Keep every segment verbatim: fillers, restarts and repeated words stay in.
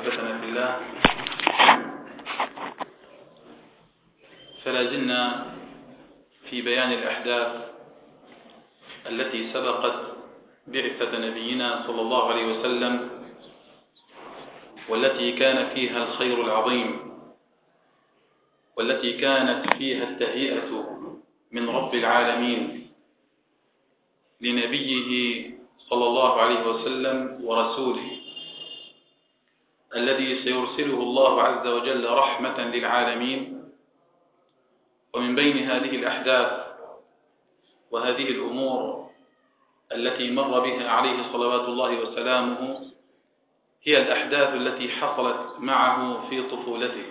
أحبتنا في الله، فلا زلنا في بيان الأحداث التي سبقت بعثة نبينا صلى الله عليه وسلم، والتي كان فيها الخير العظيم، والتي كانت فيها التهيئة من رب العالمين لنبيه صلى الله عليه وسلم ورسوله الذي سيرسله الله عز وجل رحمة للعالمين. ومن بين هذه الأحداث وهذه الأمور التي مر بها عليه صلوات الله وسلامه هي الأحداث التي حصلت معه في طفولته،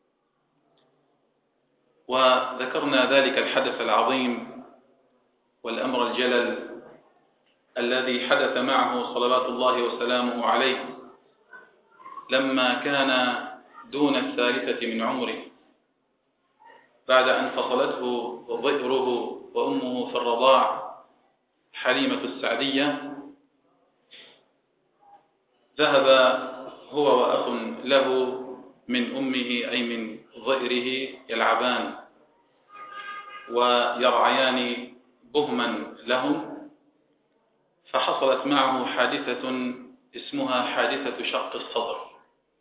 وذكرنا ذلك الحدث العظيم والأمر الجلل الذي حدث معه صلوات الله وسلامه عليه لما كان دون الثالثة من عمره، بعد أن فصلته ظئره وأمه في الرضاع حليمة السعدية. ذهب هو وأخ له من أمه أي من ظئره يلعبان ويرعيان بهما لهم، فحصلت معه حادثة اسمها حادثة شق الصدر،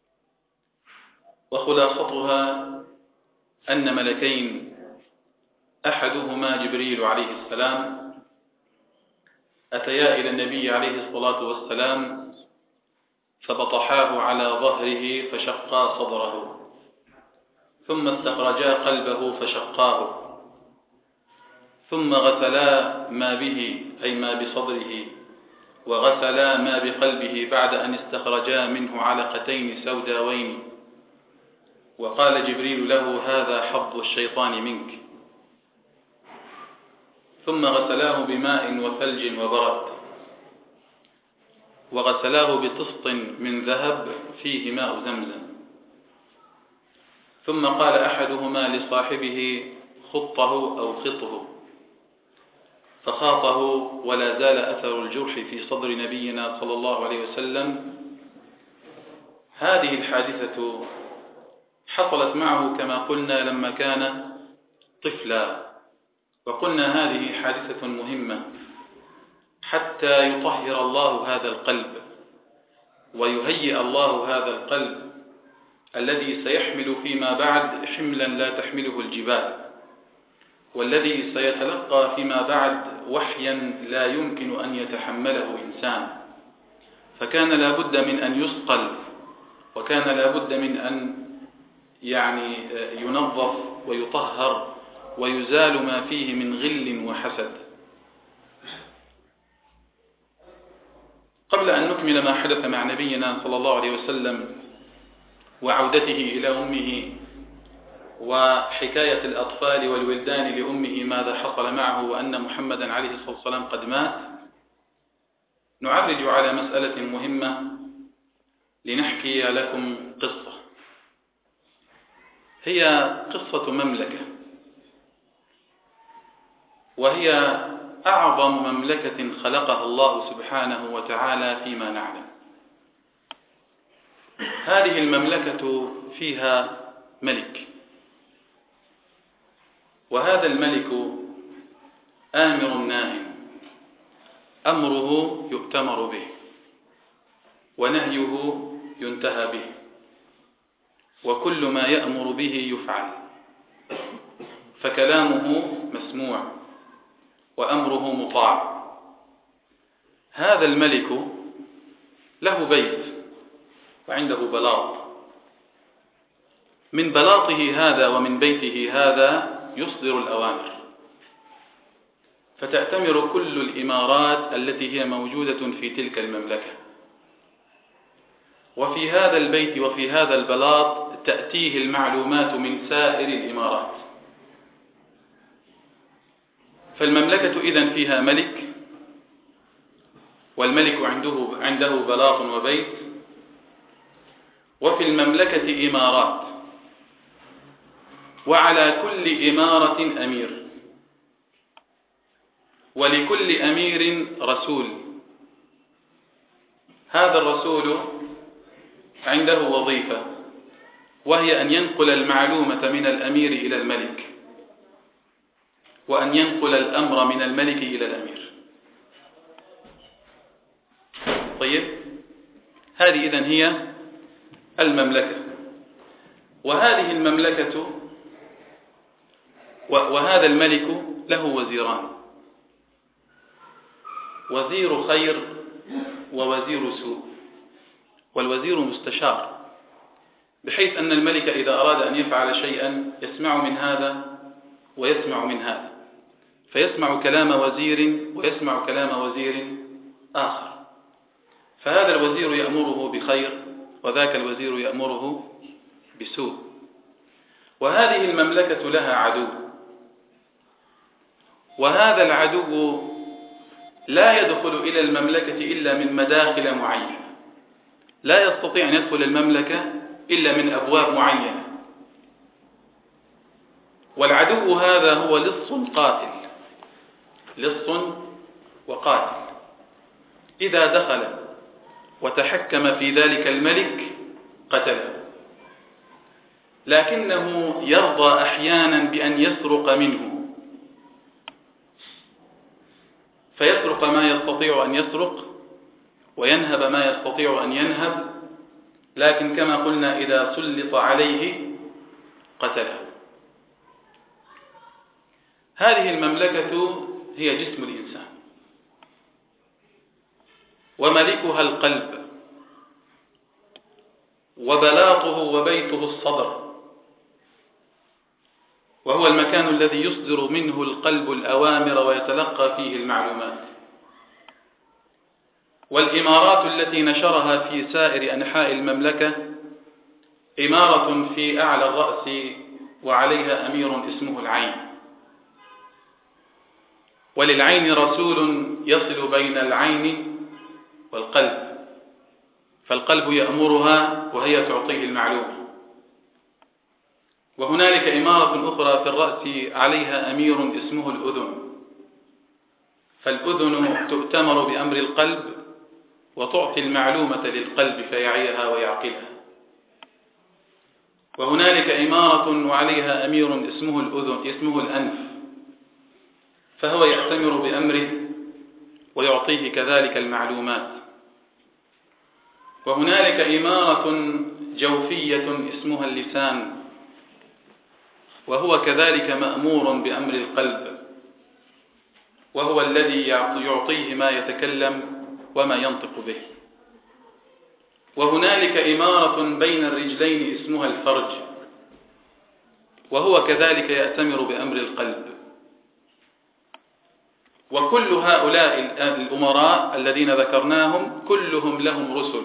وخلاصتها أن ملكين، أحدهما جبريل عليه السلام، أتيا إلى النبي عليه الصلاة والسلام فبطحاه على ظهره فشقا صدره، ثم استخرجا قلبه فشقاه، ثم غسلا ما به أي ما بصدره، وغسلا ما بقلبه بعد أن استخرجا منه علقتين سوداوين، وقال جبريل له: هذا حظ الشيطان منك. ثم غسلاه بماء وثلج وبرد، وغسلاه بطست من ذهب فيه ماء زمزم. ثم قال أحدهما لصاحبه: خطه أو خطه، فخاطه ولا زال أثر الجرح في صدر نبينا صلى الله عليه وسلم. هذه الحادثة حصلت معه كما قلنا لما كان طفلا، وقلنا هذه حادثة مهمة حتى يطهر الله هذا القلب ويهيئ الله هذا القلب الذي سيحمل فيما بعد حملا لا تحمله الجبال، والذي سيتلقى فيما بعد وحيا لا يمكن أن يتحمله إنسان. فكان لا بد من أن يصقل، وكان لا بد من أن يعني ينظف ويطهر ويزال ما فيه من غل وحسد. قبل أن نكمل ما حدث مع نبينا صلى الله عليه وسلم وعودته إلى أمه وحكاية الأطفال والولدان لأمه ماذا حصل معه وأن محمدا عليه الصلاة والسلام قد مات، نعرج على مسألة مهمة لنحكي لكم قصة، هي قصة مملكة، وهي أعظم مملكة خلقها الله سبحانه وتعالى فيما نعلم. هذه المملكة فيها ملك، وهذا الملك آمر ناهٍ، أمره يؤتمر به ونهيه ينتهى به، وكل ما يأمر به يفعل، فكلامه مسموع وأمره مطاع. هذا الملك له بيت وعنده بلاط، من بلاطه هذا ومن بيته هذا يصدر الأوامر، فتأتمر كل الإمارات التي هي موجودة في تلك المملكة، وفي هذا البيت وفي هذا البلاط تأتيه المعلومات من سائر الإمارات. فالمملكة إذن فيها ملك، والملك عنده عنده بلاط وبيت، وفي المملكة إمارات، وعلى كل إمارة أمير، ولكل أمير رسول. هذا الرسول عنده وظيفة، وهي أن ينقل المعلومة من الأمير إلى الملك، وأن ينقل الأمر من الملك إلى الأمير. طيب، هذه إذن هي المملكة. وهذه المملكة وهذا الملك له وزيران، وزير خير ووزير سوء. والوزير مستشار، بحيث أن الملك إذا أراد أن يفعل شيئا يسمع من هذا ويسمع من هذا، فيسمع كلام وزير ويسمع كلام وزير آخر، فهذا الوزير يأمره بخير وذاك الوزير يأمره بسوء. وهذه المملكة لها عدو، وهذا العدو لا يدخل إلى المملكة إلا من مداخل معينة، لا يستطيع أن يدخل المملكة إلا من أبواب معينة. والعدو هذا هو لص قاتل، لص وقاتل. إذا دخل وتحكم في ذلك الملك قتله، لكنه يرضى أحيانا بأن يسرق منه، فيسرق ما يستطيع أن يسرق وينهب ما يستطيع أن ينهب، لكن كما قلنا إذا سلط عليه قتله. هذه المملكة هي جسم الإنسان، وملكها القلب، وبلاطه وبيته الصدر، وهو المكان الذي يصدر منه القلب الأوامر ويتلقى فيه المعلومات. والإمارات التي نشرها في سائر أنحاء المملكة إمارة في أعلى الرأس وعليها أمير اسمه العين، وللعين رسول يصل بين العين والقلب، فالقلب يأمرها وهي تعطيه المعلومة. وهنالك إمارة أخرى في الرأس عليها أمير اسمه الأذن، فالأذن تؤتمر بأمر القلب وتعطي المعلومة للقلب فيعيها ويعقلها. وهنالك إمارة وعليها أمير اسمه الأذن اسمه الأنف، فهو يأتمر بأمره ويعطيه كذلك المعلومات. وهنالك إمارة جوفية اسمها اللسان، وهو كذلك مأمور بأمر القلب، وهو الذي يعطيه ما يتكلم وما ينطق به. وهنالك إمارة بين الرجلين اسمها الفرج، وهو كذلك يأتمر بأمر القلب. وكل هؤلاء الأمراء الذين ذكرناهم كلهم لهم رسل،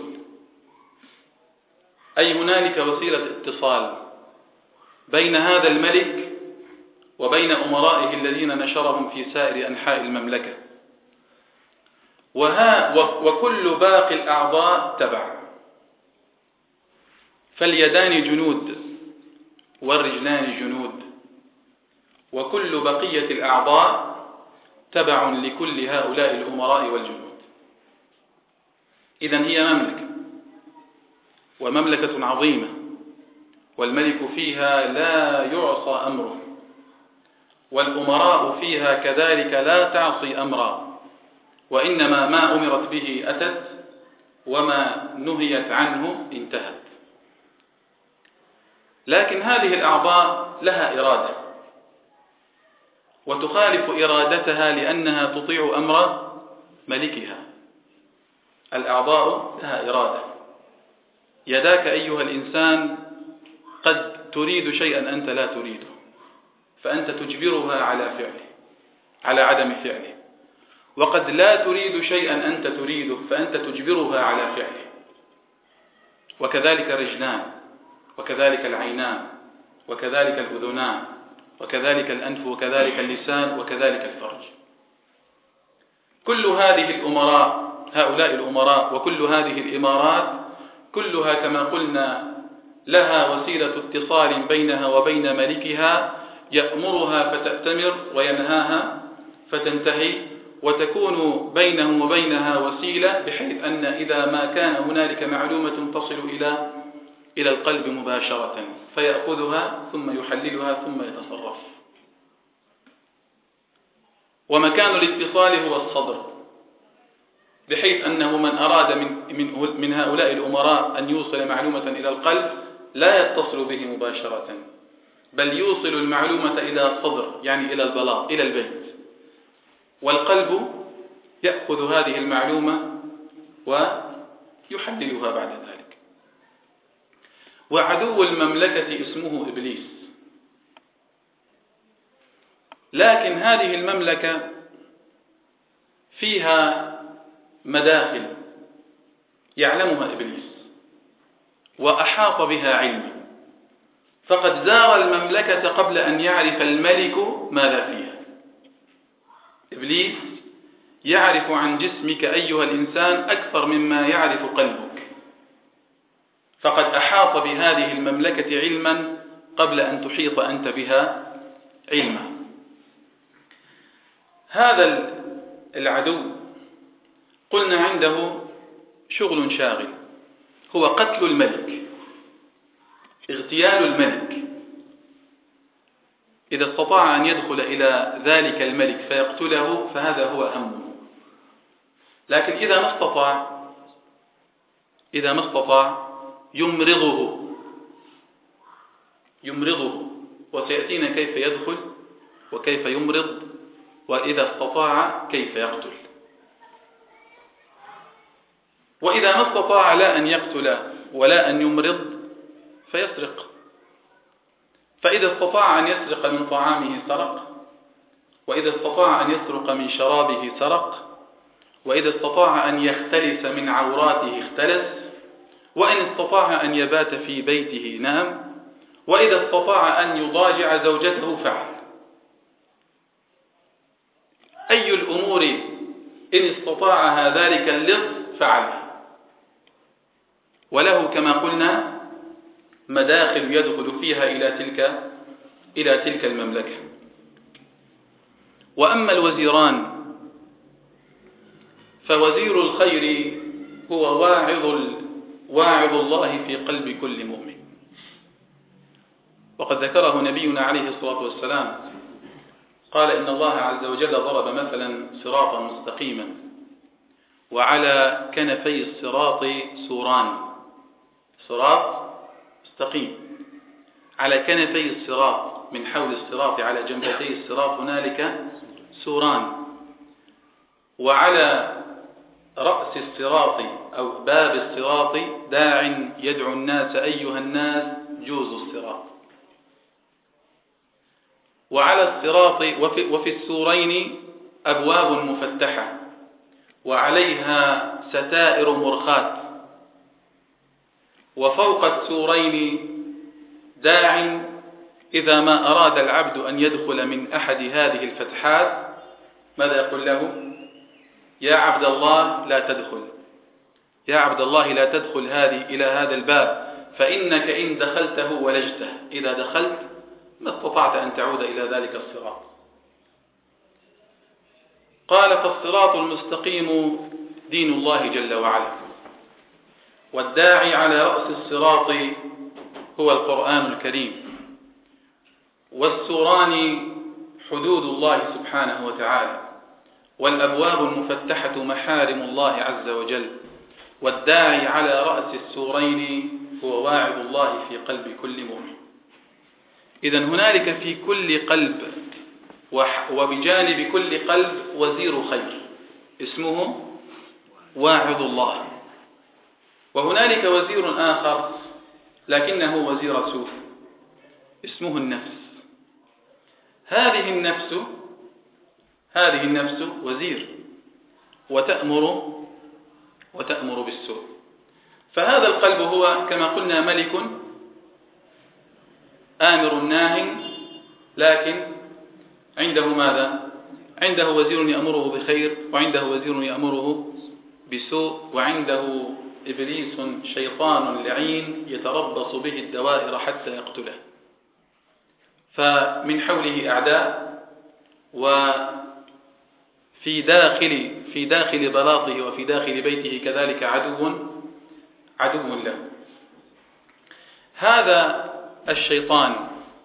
أي هنالك وسيلة اتصال بين هذا الملك وبين أمرائه الذين نشرهم في سائر أنحاء المملكة. وها وكل باقي الأعضاء تبع، فاليدان جنود والرجلان جنود، وكل بقية الأعضاء تبع لكل هؤلاء الأمراء والجنود. إذن هي مملكة، ومملكة عظيمة، والملك فيها لا يعصى أمره، والأمراء فيها كذلك لا تعصي أمرا، وإنما ما أمرت به أتت، وما نهيت عنه انتهت. لكن هذه الأعضاء لها إرادة، وتخالف إرادتها لأنها تطيع أمر ملكها. الأعضاء لها إرادة. يداك أيها الإنسان قد تريد شيئا أنت لا تريده، فأنت تجبرها على فعله، على عدم فعله. وقد لا تريد شيئا أنت تريده، فأنت تجبرها على فعله. وكذلك الرجلان، وكذلك العينان، وكذلك الأذنان، وكذلك الأنف، وكذلك اللسان، وكذلك الفرج. كل هذه الأمراء، هؤلاء الأمراء وكل هذه الإمارات كلها كما قلنا لها وسيلة اتصال بينها وبين ملكها، يأمرها فتأتمر وينهاها فتنتهي، وتكون بينهم وبينها وسيلة، بحيث أن إذا ما كان هنالك معلومة تصل إلى إلى القلب مباشرة فيأخذها ثم يحللها ثم يتصرف. ومكان الاتصال هو الصدر، بحيث أنه من أراد من, من, من هؤلاء الأمراء أن يوصل معلومة إلى القلب لا يتصل به مباشرة، بل يوصل المعلومة إلى الصدر، يعني إلى البلاط، إلى البيت، والقلب يأخذ هذه المعلومة ويحللها بعد ذلك. وعدو المملكة اسمه إبليس، لكن هذه المملكة فيها مداخل يعلمها إبليس وأحاط بها علما، فقد زار المملكة قبل أن يعرف الملك ماذا فيها. إبليس يعرف عن جسمك أيها الإنسان أكثر مما يعرف قلبك، فقد أحاط بهذه المملكة علما قبل أن تحيط أنت بها علما. هذا العدو قلنا عنده شغل شاغل، هو قتل الملك، اغتيال الملك. إذا استطاع أن يدخل إلى ذلك الملك فيقتله فهذا هو همه، لكن إذا ما استطاع إذا ما استطاع يمرضه يمرضه وسيأتينا كيف يدخل وكيف يمرض، وإذا استطاع كيف يقتل. وإذا ما استطاع لا أن يقتل ولا أن يمرض فيسرق، فإذا استطاع أن يسرق من طعامه سرق، وإذا استطاع أن يسرق من شرابه سرق، وإذا استطاع أن يختلس من عوراته اختلس، وإن استطاع أن يبات في بيته نام، وإذا استطاع أن يضاجع زوجته فعل. أي الأمور إن استطاعها ذلك اللص فعل، وله كما قلنا مداخل يدخل فيها إلى تلك إلى تلك المملكة. وأما الوزيران فوزير الخير هو واعظ واعظ الله في قلب كل مؤمن، وقد ذكره نبينا عليه الصلاة والسلام، قال إن الله عز وجل ضرب مثلا صراطا مستقيما وعلى كنفي الصراط سوران، صراط مستقيم على كنفي الصراط، من حول الصراط على جنبتي الصراط هنالك سوران، وعلى رأس الصراط أو باب الصراط داع يدعو الناس أيها الناس جوزوا الصراط. وعلى الصراط وفي, وفي السورين أبواب مفتحة وعليها ستائر مرخاة، وفوق السورين داع إذا ما أراد العبد أن يدخل من أحد هذه الفتحات ماذا يقول له؟ يا عبد الله لا تدخل، يا عبد الله لا تدخل هذه إلى هذا الباب، فإنك إن دخلته ولجته، إذا دخلت ما استطعت أن تعود إلى ذلك الصراط. قال فالصراط المستقيم دين الله جل وعلا، والداعي على رأس الصراط هو القرآن الكريم، والسوران حدود الله سبحانه وتعالى، والأبواب المفتحة محارم الله عز وجل، والداعي على رأس السورين هو واعظ الله في قلب كل مؤمن. إذن هنالك في كل قلب وبجانب كل قلب وزير خير اسمه واعظ الله، وهنالك وزير آخر لكنه وزير سوء اسمه النفس. هذه النفس هذه النفس وزير وتأمر وتأمر بالسوء. فهذا القلب هو كما قلنا ملك آمر ناه، لكن عنده ماذا؟ عنده وزير يأمره بخير، وعنده وزير يأمره بسوء، وعنده إبليس شيطان لعين يتربص به الدوائر حتى يقتله. فمن حوله أعداء، وفي في داخل في داخل بلاطه وفي داخل بيته كذلك عدو عدو له. هذا الشيطان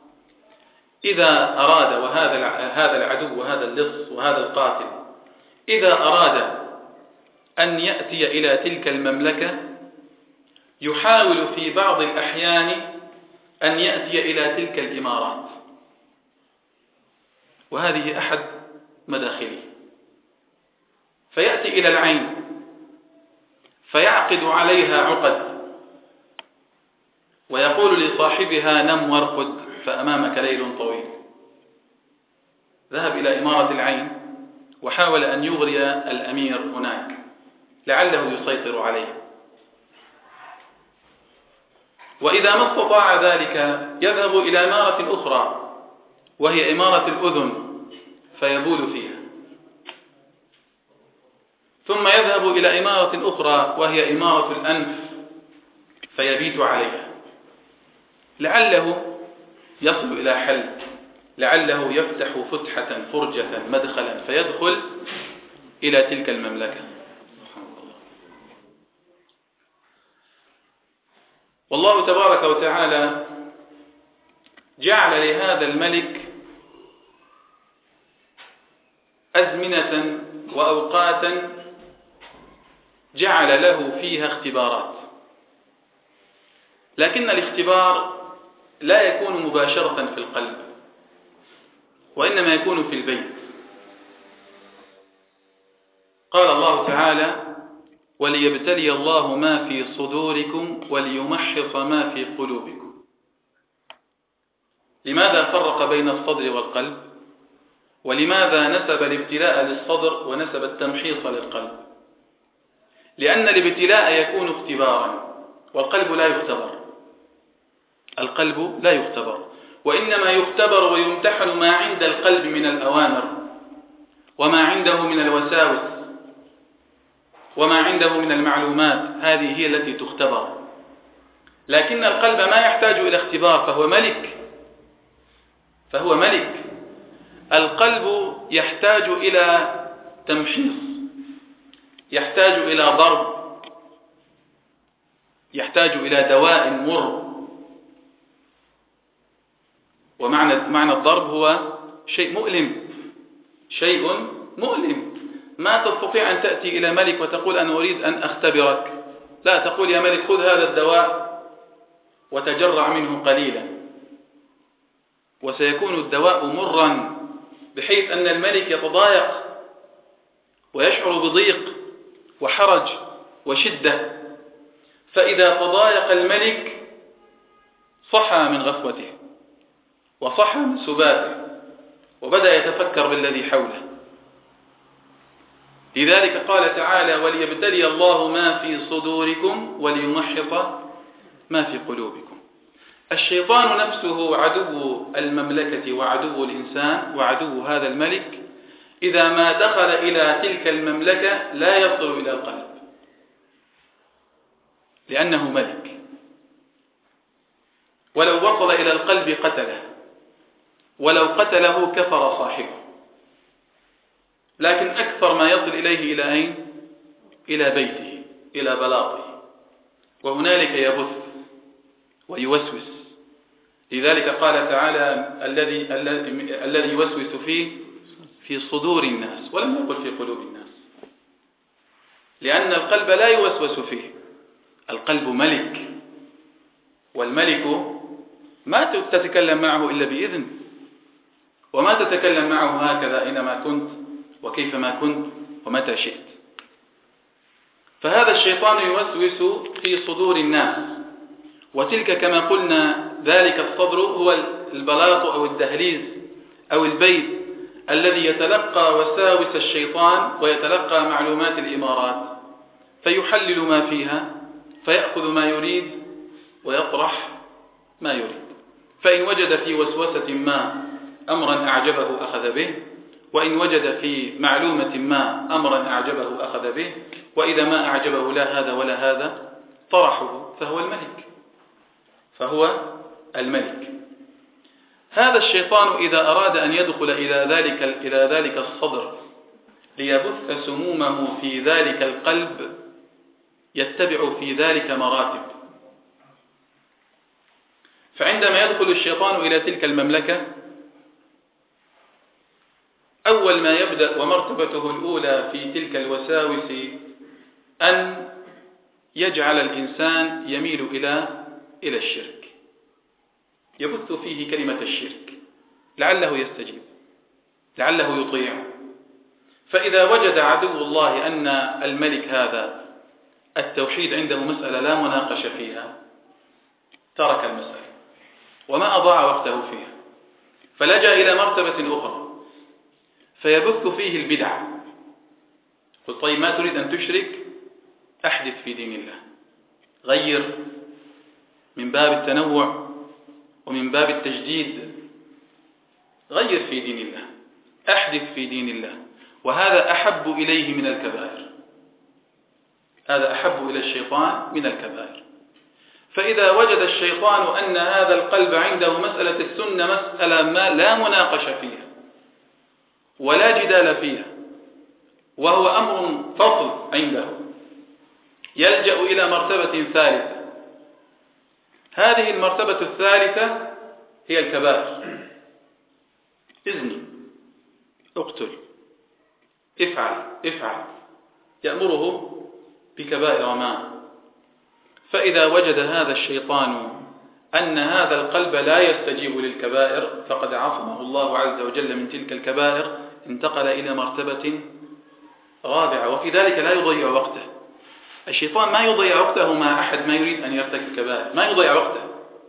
إذا أراد، وهذا هذا العدو وهذا اللص وهذا القاتل إذا أراد أن يأتي إلى تلك المملكة يحاول في بعض الأحيان أن يأتي إلى تلك الإمارات، وهذه أحد مداخله، فيأتي إلى العين فيعقد عليها عقد ويقول لصاحبها نم وارقد فأمامك ليل طويل. ذهب إلى إمارة العين وحاول أن يغري الأمير هناك لعله يسيطر عليه، وإذا ما استطاع ذلك يذهب إلى إمارة أخرى وهي إمارة الأذن فيبول فيها، ثم يذهب إلى إمارة أخرى وهي إمارة الأنف فيبيت عليها لعله يصل إلى حل، لعله يفتح فتحة فرجة مدخلا فيدخل إلى تلك المملكة. والله تبارك وتعالى جعل لهذا الملك أزمنة وأوقاتا جعل له فيها اختبارات، لكن الاختبار لا يكون مباشرة في القلب وإنما يكون في البيت. قال الله تعالى وليبتلي الله ما في صدوركم وليمحص ما في قلوبكم. لماذا فرق بين الصدر والقلب؟ ولماذا نسب الابتلاء للصدر ونسب التمحيص للقلب؟ لأن الابتلاء يكون اختبارا والقلب لا يختبر، القلب لا يختبر، وإنما يختبر ويمتحن ما عند القلب من الأوامر وما عنده من الوساوس وما عنده من المعلومات، هذه هي التي تختبر. لكن القلب ما يحتاج إلى اختبار، فهو ملك فهو ملك القلب يحتاج إلى تمحيص، يحتاج إلى ضرب، يحتاج إلى دواء مر. ومعنى معنى الضرب هو شيء مؤلم، شيء مؤلم. ما تستطيع أن تأتي إلى ملك وتقول أنا أريد أن أختبرك، لا، تقول يا ملك خذ هذا الدواء وتجرع منه قليلا، وسيكون الدواء مرا بحيث أن الملك يتضايق ويشعر بضيق وحرج وشدة. فإذا تضايق الملك صحى من غفوته وصحى من سباته وبدأ يتفكر بالذي حوله. لذلك قال تعالى وليبتلي الله ما في صدوركم وليمحص ما في قلوبكم. الشيطان نفسه عدو المملكة وعدو الإنسان وعدو هذا الملك، إذا ما دخل إلى تلك المملكة لا يصل إلى القلب لأنه ملك، ولو وصل إلى القلب قتله، ولو قتله كفر صاحبه، لكن أكثر ما يصل إليه إلى أين؟ إلى بيته، إلى بلاطه، وهنالك يبث ويوسوس. لذلك قال تعالى الذي الذي يوسوس فيه في صدور الناس، ولم يقل في قلوب الناس، لأن القلب لا يوسوس فيه، القلب ملك، والملك ما تتكلم معه إلا بإذن، وما تتكلم معه هكذا أينما كنت وكيفما كنت ومتى شئت. فهذا الشيطان يوسوس في صدور الناس، وتلك كما قلنا ذلك الصدر هو البلاط أو الدهليز أو البيت الذي يتلقى وساوس الشيطان ويتلقى معلومات الإمارات، فيحلل ما فيها، فيأخذ ما يريد ويطرح ما يريد. فإن وجد في وسوسة ما أمرا أعجبه أخذ به، وإن وجد في معلومة ما أمرا أعجبه أخذ به، وإذا ما أعجبه لا هذا ولا هذا طرحه، فهو الملك فهو الملك. هذا الشيطان إذا أراد أن يدخل إلى ذلك إلى ذلك الصدر ليبث سمومه في ذلك القلب يتبع في ذلك مراتب. فعندما يدخل الشيطان إلى تلك المملكة أول ما يبدأ ومرتبته الأولى في تلك الوساوس أن يجعل الإنسان يميل إلى إلى الشرك، يبث فيه كلمة الشرك لعله يستجيب، لعله يطيع. فإذا وجد عدو الله أن الملك هذا التوحيد عنده مسألة لا مناقش فيها ترك المسألة وما أضاع وقته فيها، فلجأ إلى مرتبة أخرى فيبث فيه البدع. قل طيب ما تريد أن تشرك؟ أحدث في دين الله، غير من باب التنوع ومن باب التجديد، غير في دين الله، أحدث في دين الله. وهذا أحب إليه من الكبائر، هذا أحب إلى الشيطان من الكبائر. فإذا وجد الشيطان أن هذا القلب عنده مسألة السنة مسألة ما لا مناقش فيها ولا جدال فيها وهو أمر فصل عنده، يلجأ إلى مرتبة ثالثة. هذه المرتبة الثالثة هي الكبائر. إذني، اقتل، افعل افعل، يأمره بكبائر ما. فإذا وجد هذا الشيطان أن هذا القلب لا يستجيب للكبائر فقد عصمه الله عز وجل من تلك الكبائر، انتقل إلى مرتبة رابعة، وفي ذلك لا يضيع وقته. الشيطان ما يضيع وقته مع أحد ما يريد أن يرتكب كبائر، ما يضيع وقته،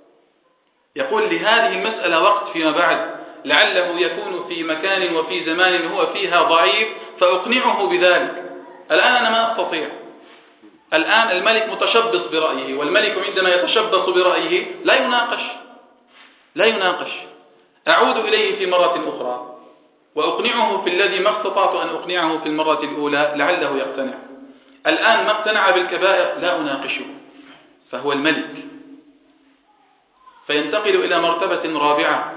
يقول لهذه المسألة وقت فيما بعد، لعله يكون في مكان وفي زمان هو فيها ضعيف فأقنعه بذلك. الآن أنا ما أستطيع، الآن الملك متشبص برأيه، والملك عندما يتشبص برأيه لا يناقش لا يناقش أعود إليه في مرة أخرى وأقنعه في الذي ما استطعت أن أقنعه في المرة الأولى لعله يقتنع. الآن ما اقتنع بالكبائر لا أناقشه، فهو الملك. فينتقل إلى مرتبة رابعة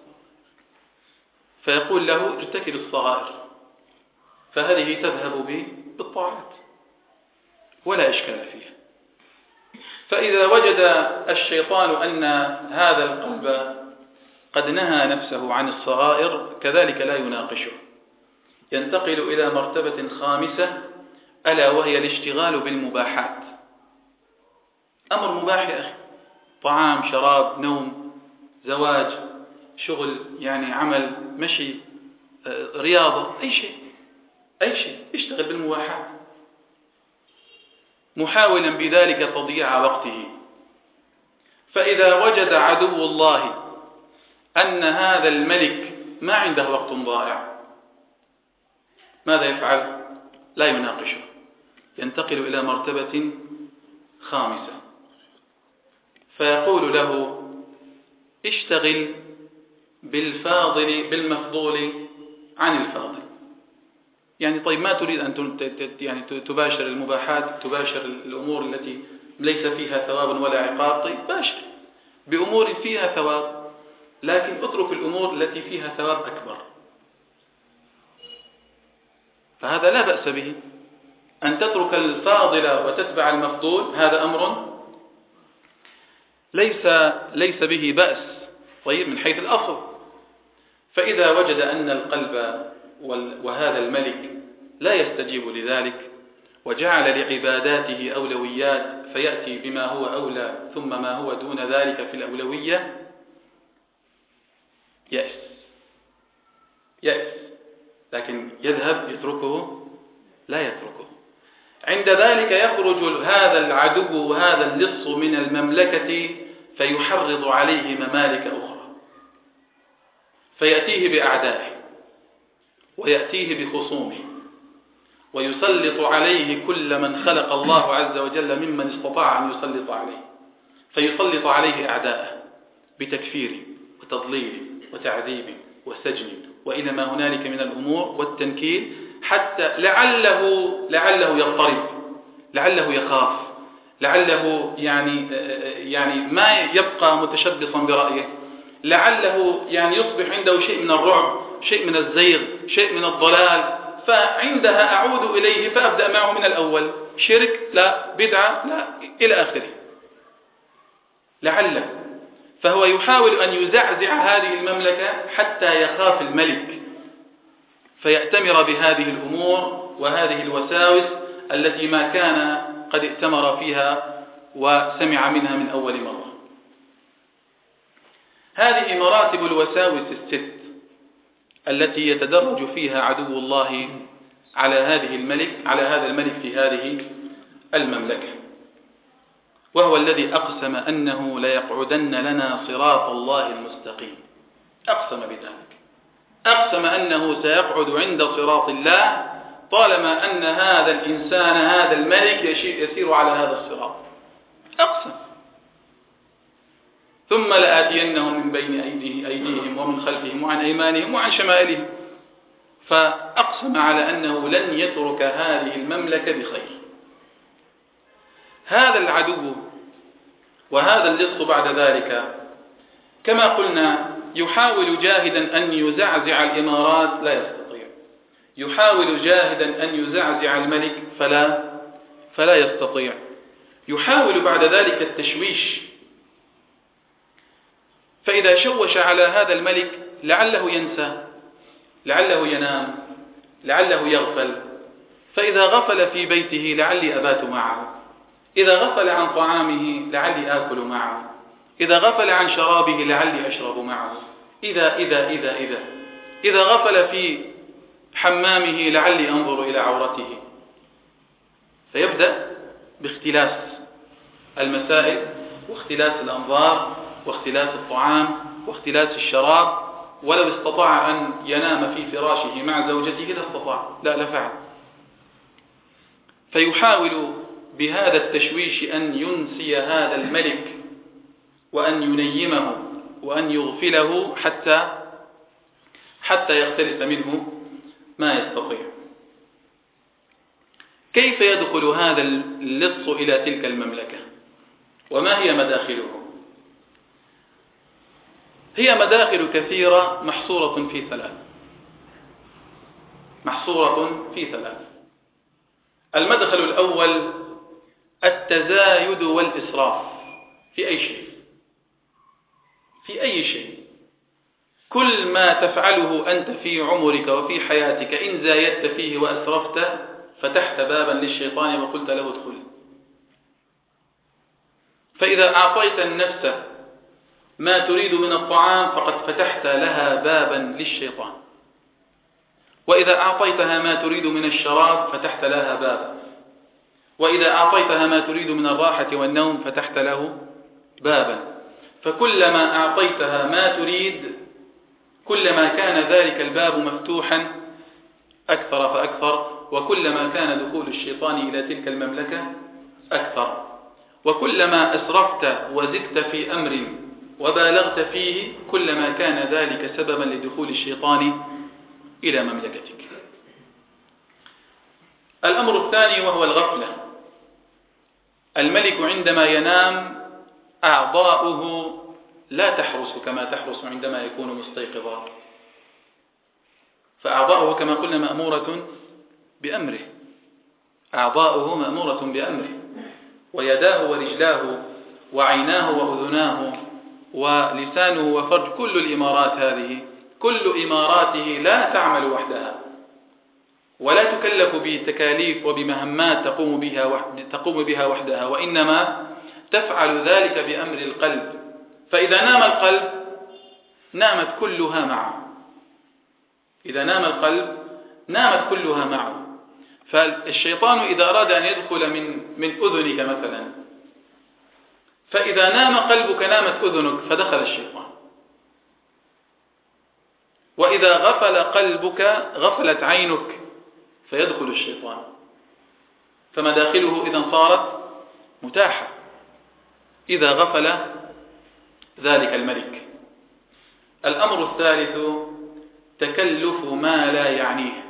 فيقول له ارتكب الصغائر، فهذه تذهب به بالطاعات ولا إشكال فيها. فإذا وجد الشيطان أن هذا القلب قد نهى نفسه عن الصغائر كذلك لا يناقشه، ينتقل إلى مرتبة خامسة ألا وهي الاشتغال بالمباحات. أمر مباح يا أخي، طعام، شراب، نوم، زواج، شغل، يعني عمل، مشي، رياضة، أي شيء أي شيء اشتغل بالمباحات محاولا بذلك تضييع وقته. فإذا وجد عدو الله أن هذا الملك ما عنده وقت ضائع ماذا يفعل؟ لا يناقشه، ينتقل إلى مرتبة خامسة فيقول له اشتغل بالفاضل بالمفضول عن الفاضل. يعني طيب ما تريد أن يعني تباشر المباحات، تباشر الأمور التي ليس فيها ثواب ولا عقاب، طيب باشر بأمور فيها ثواب، لكن اترك الأمور التي فيها ثواب أكبر. فهذا لا بأس به، أن تترك الفاضل وتتبع المفضول هذا أمر ليس ليس به بأس، طيب من حيث الأصل. فإذا وجد أن القلب وهذا الملك لا يستجيب لذلك وجعل لعباداته أولويات فيأتي بما هو أولى ثم ما هو دون ذلك في الأولوية، يأس يأس لكن يذهب يتركه لا يتركه. عند ذلك يخرج هذا العدو وهذا اللص من المملكة فيحرض عليه ممالك أخرى، فيأتيه بأعدائه ويأتيه بخصومه ويسلط عليه كل من خلق الله عز وجل ممن استطاع أن يسلط عليه، فيسلط عليه أعداءه بتكفيره وتضليله وتعذيبه وسجن وإلى ما هنالك من الأمور والتنكيل، حتى لعله لعله يضطرب، لعله يخاف، لعله يعني يعني ما يبقى متشبثا برأيه، لعله يعني يصبح عنده شيء من الرعب، شيء من الزيغ، شيء من الضلال، فعندها أعود إليه فأبدأ معه من الأول، شرك لا، بدعة لا، إلى آخره، لعله. فهو يحاول أن يزعزع هذه المملكة حتى يخاف الملك فيأتمر بهذه الأمور وهذه الوساوس التي ما كان قد ائتمر فيها وسمع منها من أول مرة. هذه مراتب الوساوس الست التي يتدرج فيها عدو الله على هذه الملك على هذا الملك في هذه المملكة، وهو الذي أقسم أنه ليقعدن لنا صراط الله المستقيم. أقسم بذلك، أقسم أنه سيقعد عند صراط الله طالما أن هذا الإنسان هذا الملك يسير على هذا الصراط. أقسم. ثم لآتينهم من بين أيديه أيديهم ومن خلفهم وعن أيمانهم وعن شمائلهم. فأقسم على أنه لن يترك هذه المملكة بخير. هذا العدو وهذا اللص بعد ذلك كما قلنا يحاول جاهدا أن يزعزع الإمارات، لا يستطيع. يحاول جاهدا أن يزعزع الملك فلا فلا يستطيع. يحاول بعد ذلك التشويش، فإذا شوش على هذا الملك لعله ينسى، لعله ينام، لعله يغفل. فإذا غفل في بيته لعلي أبات معه، إذا غفل عن طعامه لعلي آكل معه، إذا غفل عن شرابه لعلي أشرب معه، إذا إذا إذا إذا إذا غفل في حمامه لعلي أنظر إلى عورته. فيبدأ باختلاس المسائل واختلاس الأنظار واختلاس الطعام واختلاس الشراب. ولو استطاع أن ينام في فراشه مع زوجته لا استطاع، لا لا فعل. فيحاول بهذا التشويش أن ينسي هذا الملك وأن ينيمه وأن يغفله حتى حتى يختلس منه ما يستطيع. كيف يدخل هذا اللص إلى تلك المملكة وما هي مداخله؟ هي مداخل كثيرة محصورة في ثلاث محصورة في ثلاث المدخل الأول التزايد والإسراف في أي شيء، في أي شيء. كل ما تفعله أنت في عمرك وفي حياتك إن زايدت فيه وأسرفت فتحت بابا للشيطان وقلت له ادخل. فإذا أعطيت النفس ما تريد من الطعام فقد فتحت لها بابا للشيطان، وإذا أعطيتها ما تريد من الشراب فتحت لها بابا، وإذا أعطيتها ما تريد من الراحة والنوم فتحت له بابا. فكلما أعطيتها ما تريد كلما كان ذلك الباب مفتوحا أكثر فأكثر، وكلما كان دخول الشيطان إلى تلك المملكة أكثر. وكلما أسرفت وزدت في أمر وبالغت فيه كلما كان ذلك سببا لدخول الشيطان إلى مملكتك. الأمر الثاني وهو الغفلة. الملك عندما ينام أعضاؤه لا تحرس كما تحرس عندما يكون مستيقظا، فأعضاؤه كما قلنا مأمورة بأمره، أعضاؤه مأمورة بأمره، ويداه ورجلاه وعيناه وأذناه ولسانه وفرج، كل الإمارات هذه كل إماراته لا تعمل وحدها ولا تكلف بتكاليف وبمهمات تقوم بها تقوم بها وحدها، وإنما تفعل ذلك بأمر القلب. فإذا نام القلب نامت كلها معه، إذا نام القلب نامت كلها معه. فالشيطان إذا أراد أن يدخل من من أذنك مثلا، فإذا نام قلبك نامت أذنك فدخل الشيطان، وإذا غفل قلبك غفلت عينك فيدخل الشيطان. فمداخله إذن صارت متاحة إذا غفل ذلك الملك. الأمر الثالث تكلف ما لا يعنيه.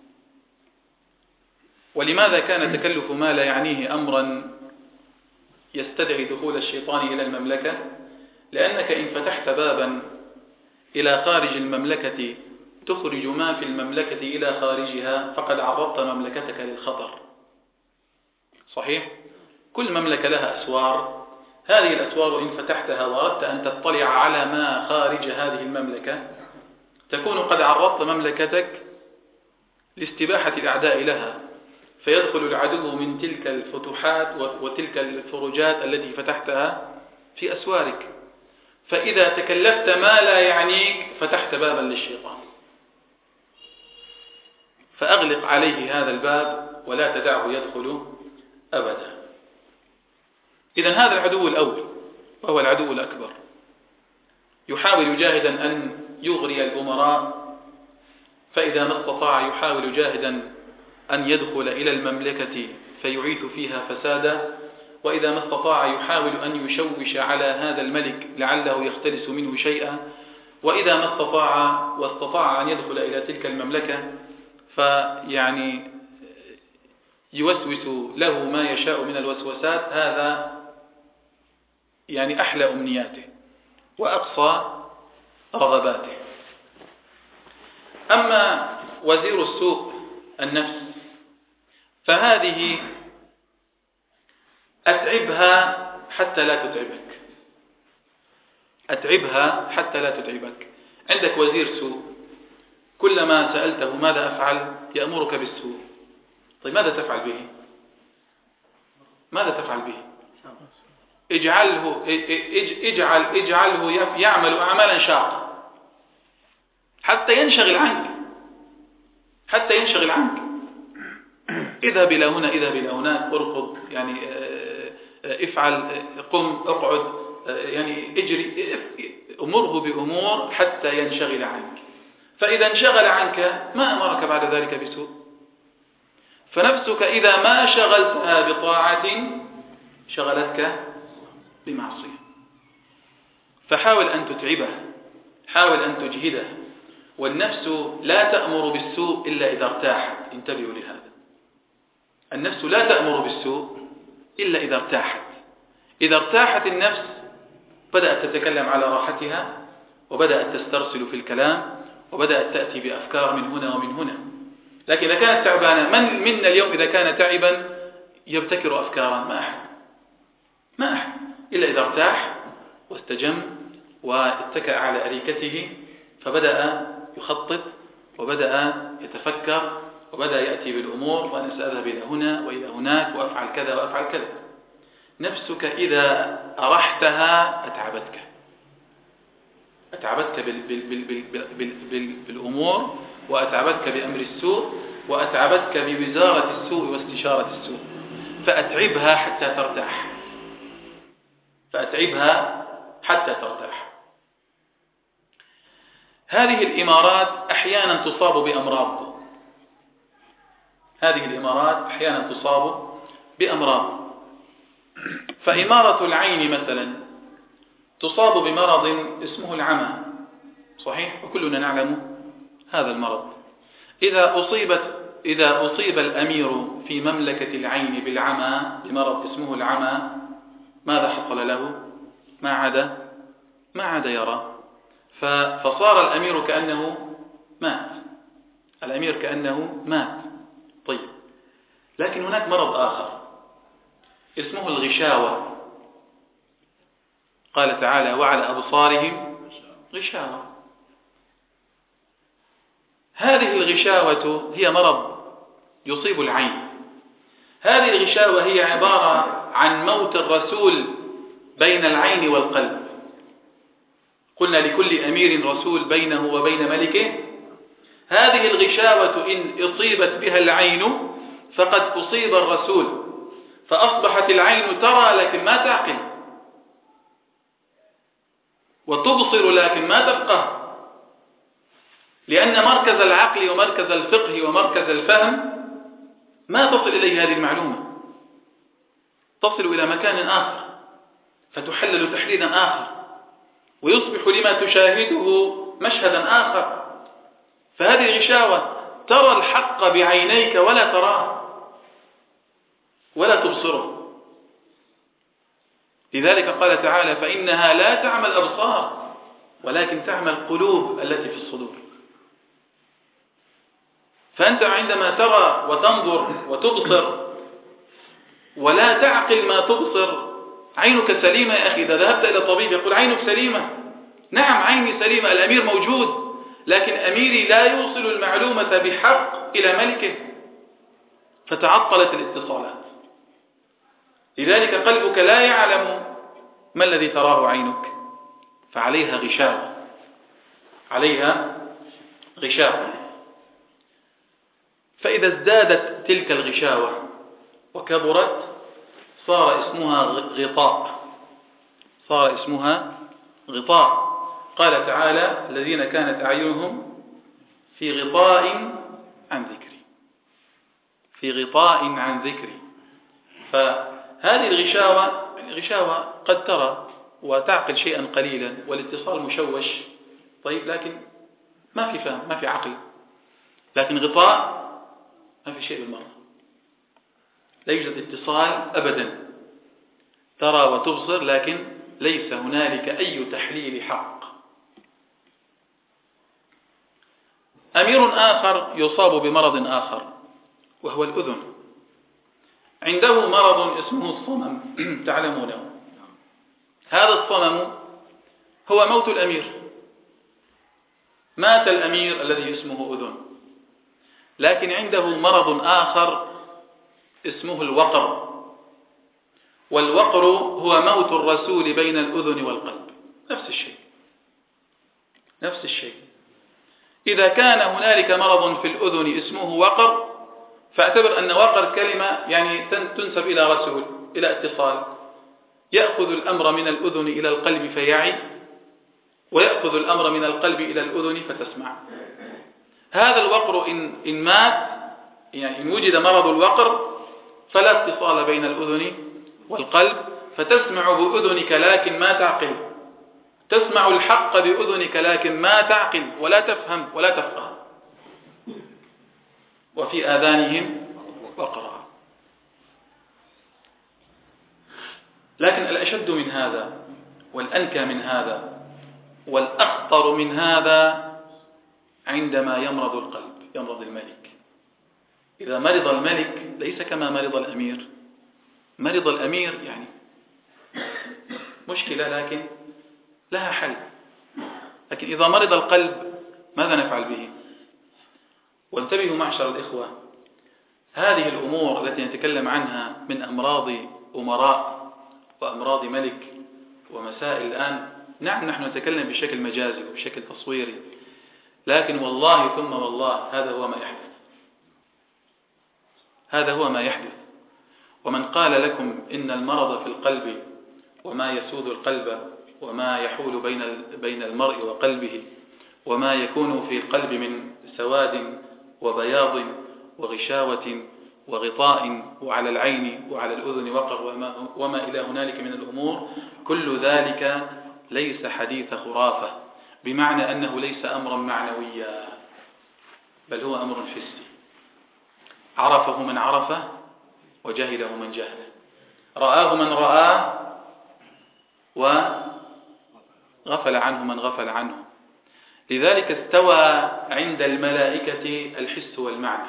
ولماذا كان تكلف ما لا يعنيه أمرا يستدعي دخول الشيطان إلى المملكة؟ لأنك إن فتحت بابا إلى خارج المملكة تخرج ما في المملكة إلى خارجها فقد عرضت مملكتك للخطر. صحيح؟ كل مملكة لها أسوار، هذه الأسوار إن فتحتها وأردت أن تطلع على ما خارج هذه المملكة تكون قد عرضت مملكتك لاستباحة الأعداء لها، فيدخل العدو من تلك الفتوحات وتلك الفروجات التي فتحتها في أسوارك، فإذا تكلفت ما لا يعنيك فتحت بابا للشيطان، فأغلق عليه هذا الباب ولا تدعه يدخل أبدا. إذن هذا العدو الأول وهو العدو الأكبر، يحاول جاهدا أن يغري الأمراء، فإذا ما استطاع يحاول جاهدا أن يدخل إلى المملكة فيعيث فيها فسادا، وإذا ما استطاع يحاول أن يشوش على هذا الملك لعله يختلس منه شيئا، وإذا ما استطاع واستطاع أن يدخل إلى تلك المملكة فيعني يوسوس له ما يشاء من الوسوسات، هذا يعني أحلى أمنياته وأقصى رغباته. أما وزير السوء النفس فهذه أتعبها حتى لا تتعبك، أتعبها حتى لا تتعبك. عندك وزير سوء، كلما سألته ماذا أفعل يأمرك بالسوء. طيب ماذا تفعل به؟ ماذا تفعل به؟ اجعله اجعل اجعله يعمل أعمالا شاقة حتى ينشغل عنك، حتى ينشغل عنك. اذهب إلى هنا، اذهب إلى هناك، اركض، يعني افعل، قم، اقعد، يعني اجري، امره بأمور حتى ينشغل عنك. فإذا انشغل عنك ما أمرك بعد ذلك بسوء. فنفسك إذا ما شغلتها بطاعة شغلتك بمعصية، فحاول أن تتعبها، حاول أن تجهدها. والنفس لا تأمر بالسوء إلا إذا ارتاحت، انتبهوا لهذا، النفس لا تأمر بالسوء إلا إذا ارتاحت. إذا ارتاحت النفس بدأت تتكلم على راحتها، وبدأت تسترسل في الكلام، وبدأت تأتي بأفكار من هنا ومن هنا. لكن إذا كانت تعبانة، من منا اليوم إذا كان تعبا يبتكر أفكارا؟ ما أحد، ما أحد، إلا إذا ارتاح واستجم واتكأ على أريكته فبدأ يخطط وبدأ يتفكر وبدأ يأتي بالأمور، وأنا سأذهب إلى هنا وإلى هناك وأفعل كذا وأفعل كذا. نفسك إذا أرحتها أتعبتك، أتعبتك بال بال بال بال بال بال بالأمور، وأتعبتك بأمر السوء، وأتعبتك بوزارة السوء واستشارة السوء. فأتعبها حتى ترتاح، فأتعبها حتى ترتاح. هذه الإمارات أحيانا تصاب بأمراض، هذه الإمارات أحيانا تصاب بأمراض. فإمارة العين مثلا تصاب بمرض اسمه العمى، صحيح؟ وكلنا نعلم هذا المرض. إذا أصيبت إذا أصيب الأمير في مملكة العين بالعمى، بمرض اسمه العمى، ماذا حصل له؟ ما عاد ما عاد يرى، فصار الأمير كأنه مات، الأمير كأنه مات. طيب، لكن هناك مرض آخر اسمه الغشاوة. قال تعالى: وعلى أبصارهم غشاوة. هذه الغشاوة هي مرض يصيب العين. هذه الغشاوة هي عبارة عن موت الرسول بين العين والقلب. قلنا لكل أمير رسول بينه وبين ملكه. هذه الغشاوة إن أصيبت بها العين فقد أصيب الرسول، فأصبحت العين ترى لكن ما تعقل، وتبصر لكن ما تفقه، لأن مركز العقل ومركز الفقه ومركز الفهم ما تصل إليه هذه المعلومة، تصل إلى مكان آخر فتحلل تحليلا آخر، ويصبح لما تشاهده مشهدا آخر. فهذه غشاوة، ترى الحق بعينيك ولا تراه ولا تبصره. لذلك قال تعالى: فإنها لا تعمى الأبصار ولكن تعمى القلوب التي في الصدور. فأنت عندما ترى وتنظر وتبصر ولا تعقل ما تبصر، عينك سليمة يا أخي. إذا ذهبت إلى طبيب يقول عينك سليمة، نعم عيني سليمة، الأمير موجود، لكن أميري لا يوصل المعلومة بحق إلى ملكه، فتعطلت الاتصالات. لذلك قلبك لا يعلم ما الذي تراه عينك، فعليها غشاوة، عليها غشاوة. فإذا ازدادت تلك الغشاوة وكبرت صار اسمها غطاء، صار اسمها غطاء. قال تعالى: الذين كانت أعينهم في غطاء عن ذكري، في غطاء عن ذكري. فهذه الغشاوة، الغشاوة قد ترى وتعقل شيئا قليلا والاتصال مشوش، طيب، لكن ما في فهم، ما في عقل. لكن غطاء ما في شيء بالمرة، لا يوجد اتصال أبدا، ترى وتبصر لكن ليس هنالك أي تحليل حق. أمير آخر يصاب بمرض آخر وهو الأذن، عنده مرض اسمه الصمم تعلمونه. هذا الصمم هو موت الأمير، مات الأمير الذي اسمه أذن، لكن عنده مرض آخر اسمه الوقر، والوقر هو موت الرسول بين الأذن والقلب، نفس الشيء نفس الشيء. إذا كان هنالك مرض في الأذن اسمه وقر، فاعتبر أن وقر كلمة يعني تنسب إلى رسول، إلى اتصال، يأخذ الأمر من الأذن إلى القلب فيعي، ويأخذ الأمر من القلب إلى الأذن فتسمع. هذا الوقر إن, إن مات، يعني إن وجد مرض الوقر، فلا اتصال بين الأذن والقلب، فتسمع بأذنك لكن ما تعقل، تسمع الحق بأذنك لكن ما تعقل ولا تفهم ولا تفقه، وفي آذانهم وقرا. لكن الأشد من هذا والأنكى من هذا والأخطر من هذا عندما يمرض القلب، يمرض الملك. إذا مرض الملك ليس كما مرض الأمير. مرض الأمير يعني مشكلة لكن لها حل، لكن إذا مرض القلب ماذا نفعل به؟ وانتبهوا معشر الإخوة، هذه الأمور التي نتكلم عنها من أمراض أمراء وأمراض ملك ومسائل الآن، نعم نحن نتكلم بشكل مجازي وبشكل تصويري، لكن والله ثم والله هذا هو ما يحدث، هذا هو ما يحدث. ومن قال لكم إن المرض في القلب وما يسود القلب وما يحول بين بين المرء وقلبه وما يكون في القلب من سواد وبياض وغشاوة وغطاء وعلى العين وعلى الأذن وقر وما, وما إلى هنالك من الأمور، كل ذلك ليس حديث خرافة، بمعنى أنه ليس أمرا معنويا، بل هو أمر حسي، عرفه من عرفه وجهله من جهله، رآه من رآه وغفل عنه من غفل عنه. لذلك استوى عند الملائكة الحس والمعنى،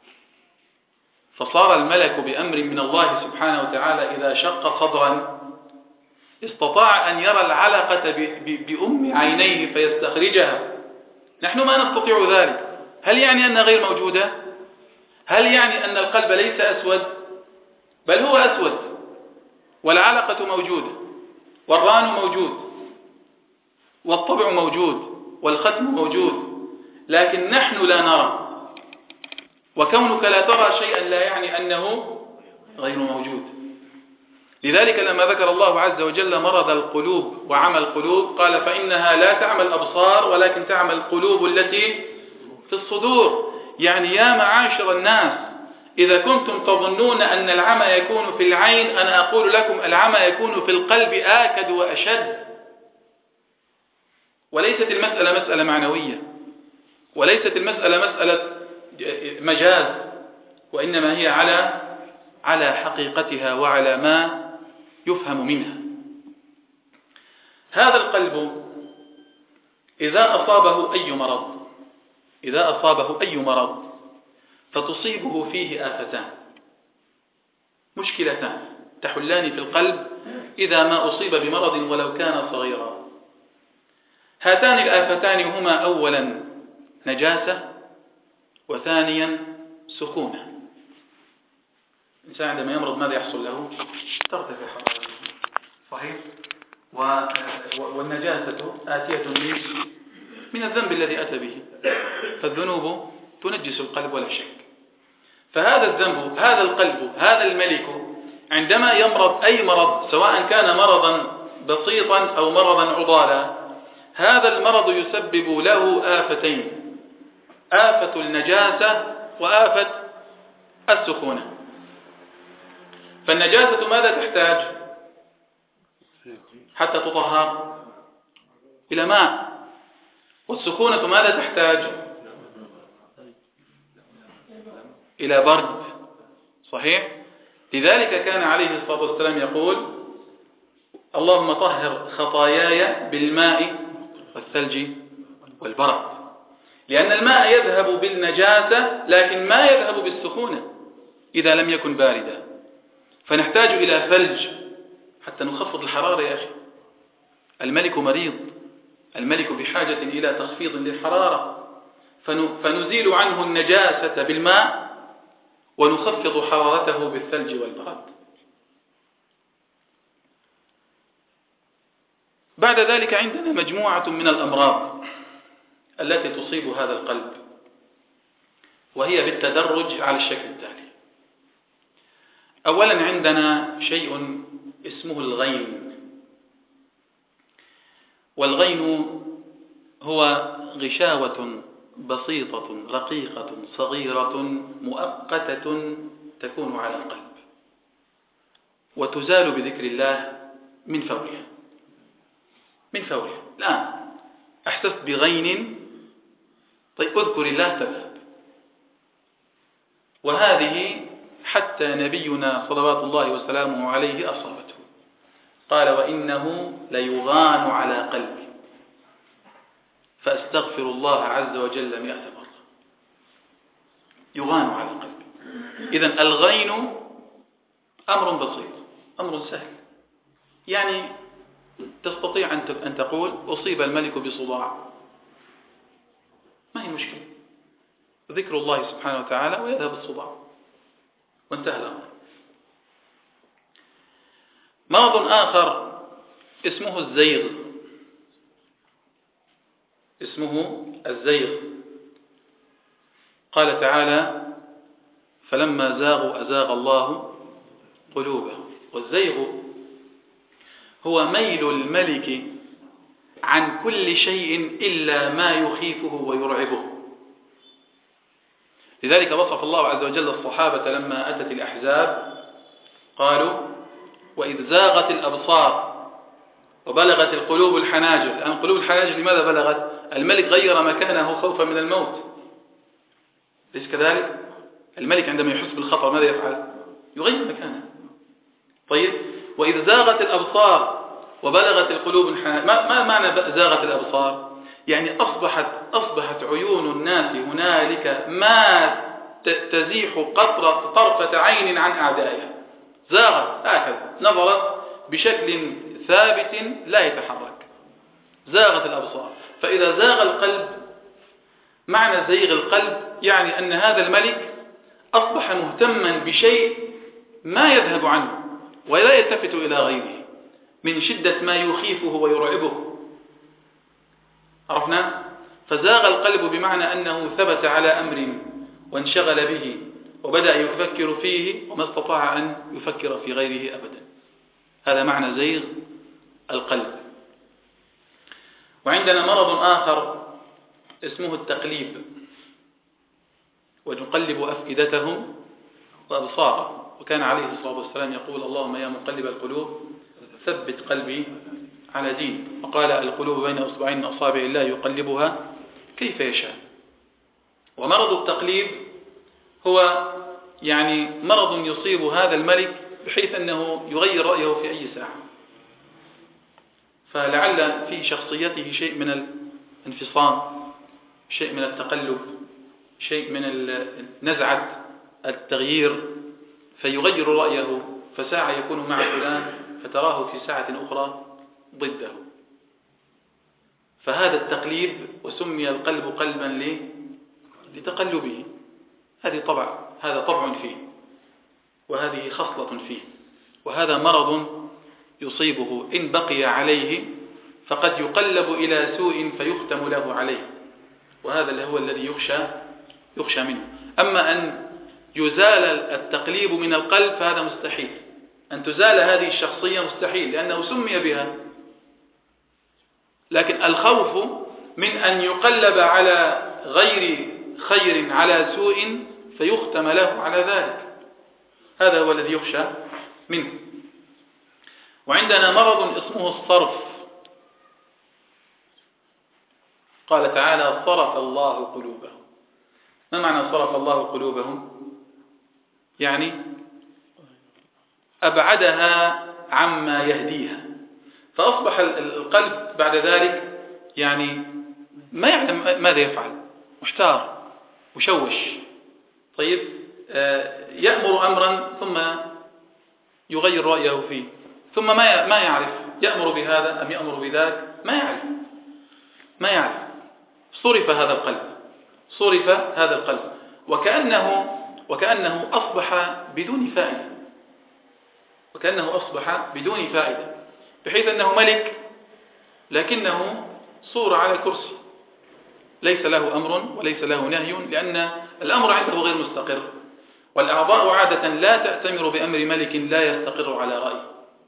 فصار الملك بأمر من الله سبحانه وتعالى إذا شق صدرا استطاع أن يرى العلقة بأم عينيه فيستخرجها. نحن ما نستطيع ذلك. هل يعني أنها غير موجودة؟ هل يعني أن القلب ليس أسود؟ بل هو أسود، والعلقة موجودة، والران موجود، والطبع موجود، والختم موجود، لكن نحن لا نرى. وكونك لا ترى شيئا لا يعني أنه غير موجود. لذلك لما ذكر الله عز وجل مرض القلوب وعمى القلوب قال: فإنها لا تعمى الأبصار ولكن تعمى القلوب التي في الصدور. يعني يا معاشر الناس، إذا كنتم تظنون أن العمى يكون في العين، أنا أقول لكم العمى يكون في القلب آكد وأشد. وليست المسألة مسألة معنوية، وليست المسألة مسألة مجاز، وإنما هي على على حقيقتها وعلى ما يفهم منها. هذا القلب إذا أصابه أي مرض إذا أصابه أي مرض فتصيبه فيه آفتان مشكلتان تحلان في القلب إذا ما أصيب بمرض ولو كان صغيرا. هاتان الآفتان هما أولا نجاسة، وثانيا سخونة. الإنسان عندما يمرض ماذا يحصل له؟ ترتفع حرارته، صحيح؟ والنجاسة آتية من الذنب الذي أتى به، فالذنوب تنجس القلب ولا شك. فهذا الذنب، هذا القلب، هذا الملك عندما يمرض أي مرض، سواء كان مرضا بسيطا أو مرضا عضالا، هذا المرض يسبب له آفتين: آفة النجاسة وآفة السخونة. فالنجاسة ماذا تحتاج حتى تطهر؟ إلى ماء. والسخونة ماذا تحتاج؟ إلى برد، صحيح؟ لذلك كان عليه الصلاة والسلام يقول: اللهم طهر خطاياي بالماء والثلج والبرد، لأن الماء يذهب بالنجاسة لكن ما يذهب بالسخونة إذا لم يكن باردا. فنحتاج إلى ثلج حتى نخفض الحرارة يا أخي. الملك مريض، الملك بحاجة إلى تخفيض للحرارة، فنزيل عنه النجاسة بالماء ونخفض حرارته بالثلج والبرد. بعد ذلك عندنا مجموعة من الأمراض التي تصيب هذا القلب، وهي بالتدرج على الشكل التالي. أولا عندنا شيء اسمه الغين. والغين هو غشاوة بسيطة رقيقة صغيرة مؤقتة تكون على القلب، وتزال بذكر الله من فورها من فورها الآن أحسست بغين، طيب أذكر الله تذهب. وهذه حتى نبينا صلوات الله وسلامه عليه أصابته، قال: وإنه ليغان على قلبي فأستغفر الله عز وجل مئة مرة. يغان على قلبي. إذن الغين أمر بسيط، أمر سهل. يعني تستطيع أن تقول: أصيب الملك بصداع، ما هي مشكلة، ذكر الله سبحانه وتعالى ويذهب الصداع وانتهى الأمر. مرض آخر اسمه الزيغ. اسمه الزيغ. قال تعالى: فلما زاغوا أزاغ الله قلوبهم. والزيغ هو ميل الملك عن كل شيء إلا ما يخيفه ويرعبه. لذلك وصف الله عز وجل الصحابة لما أتت الأحزاب، قالوا: وإذ زاغت الأبصار وبلغت القلوب الحناجر. الآن قلوب الحناجر لماذا بلغت؟ الملك غير مكانه خوفا من الموت، ليس كذلك؟ الملك عندما يحس بالخطر ماذا يفعل؟ يغير مكانه. طيب، وإذ زاغت الأبصار وبلغت القلوب الحناجر، ما, ما معنى زاغت الأبصار؟ يعني أصبحت, أصبحت عيون الناس هنالك ما تزيح قطرة طرفة عين عن أعدائها. زاغت هكذا، نظرت بشكل ثابت لا يتحرك. زاغت الأبصار. فإذا زاغ القلب، معنى زيغ القلب يعني أن هذا الملك أصبح مهتما بشيء ما يذهب عنه ولا يلتفت إلى غيره من شدة ما يخيفه ويرعبه. عرفنا؟ فزاغ القلب بمعنى أنه ثبت على أمر وانشغل به وبدأ يفكر فيه وما استطاع أن يفكر في غيره أبدا. هذا معنى زيغ القلب. وعندنا مرض آخر اسمه التقليب. ونقلب أفئدتهم وأبصارهم. وكان عليه الصلاة والسلام يقول: اللهم يا مقلب القلوب ثبت قلبي على دين. وقال: القلوب بين أصبعين من أصابع الله يقلبها كيف يشاء. ومرض التقليب هو يعني مرض يصيب هذا الملك بحيث أنه يغير رأيه في أي ساعة. فلعل في شخصيته شيء من الانفصام، شيء من التقلب، شيء من نزعة التغيير فيغير رأيه، فساعة يكون مع فلان فتراه في ساعة أخرى ضده، فهذا التقليب، وسمي القلب قلبا ليه؟ لتقلبه. هذه طبع، هذا طبع فيه، وهذه خصلة فيه، وهذا مرض يصيبه إن بقي عليه فقد يقلب إلى سوء فيختم له عليه، وهذا اللي هو الذي يخشى يخشى منه. أما أن يزال التقليب من القلب فهذا مستحيل، أن تزال هذه الشخصية مستحيل لأنه سمي بها، لكن الخوف من أن يقلب على غير خير على سوء فيختم له على ذلك، هذا هو الذي يخشى منه. وعندنا مرض اسمه الصرف. قال تعالى صرف الله قلوبهم. ما معنى صرف الله قلوبهم؟ يعني أبعدها عما يهديها، فأصبح القلب بعد ذلك يعني ما يعلم ماذا يفعل، محتار مشوش. طيب، يأمر أمرا ثم يغير رأيه فيه، ثم ما ما يعرف يأمر بهذا أم يأمر بذاك، ما يعرف ما يعرف صرف هذا القلب، صرف هذا القلب، وكأنه وكأنه أصبح بدون فائدة، وكأنه أصبح بدون فائدة، بحيث أنه ملك لكنه صور على الكرسي، ليس له أمر وليس له نهي، لأن الأمر عنده غير مستقر، والأعضاء عادة لا تأتمر بأمر ملك لا يستقر على رأيه،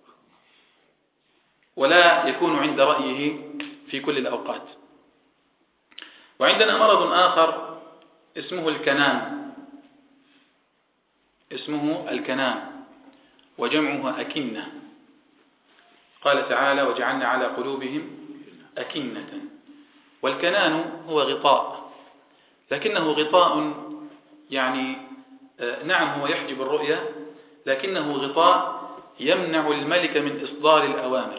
ولا يكون عند رأيه في كل الأوقات. وعندنا مرض آخر اسمه الكنان، اسمه الكنان وجمعها أكنة. قال تعالى وجعلنا على قلوبهم أكنة، والكنان هو غطاء، لكنه غطاء يعني نعم هو يحجب الرؤية، لكنه غطاء يمنع الملك من إصدار الأوامر،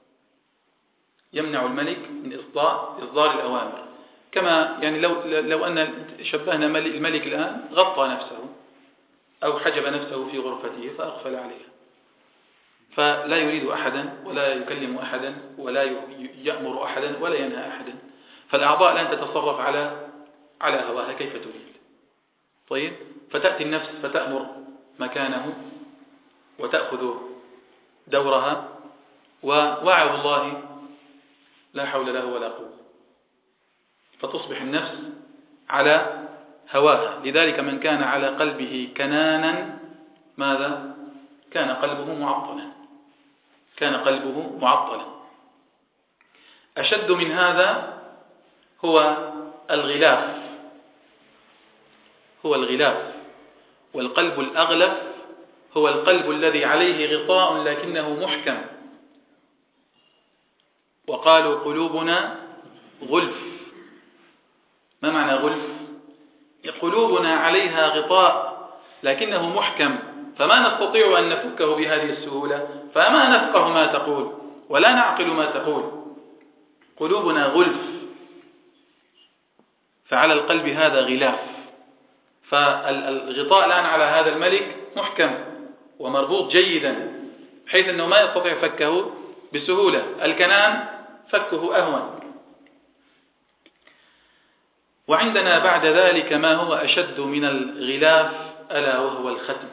يمنع الملك من إصدار إصدار الأوامر. كما يعني لو لو أن شبهنا الملك الآن غطى نفسه أو حجب نفسه في غرفته فأغفل عليها، فلا يريد أحدا ولا يكلم أحدا ولا يأمر أحدا ولا ينهى أحدا، فالأعضاء لن تتصرف على على هواها كيف تريد. طيب، فتأتي النفس فتأمر مكانه وتأخذ دورها، ووعد الله لا حول له ولا قوة، فتصبح النفس على هواها. لذلك من كان على قلبه كنانا ماذا؟ كان قلبه معطلا، كان قلبه معطلا. أشد من هذا هو الغلاف، هو الغلاف، والقلب الأغلف هو القلب الذي عليه غطاء لكنه محكم. وقالوا قلوبنا غلف. ما معنى غلف؟ قلوبنا عليها غطاء لكنه محكم، فما نستطيع أن نفكه بهذه السهولة، فما نفقه ما تقول ولا نعقل ما تقول. قلوبنا غلف، فعلى القلب هذا غلاف، فالغطاء الآن على هذا الملك محكم ومربوط جيدا بحيث أنه ما يستطيع فكه بسهولة. الكنان فكه أهون. وعندنا بعد ذلك ما هو أشد من الغلاف، ألا وهو الختم.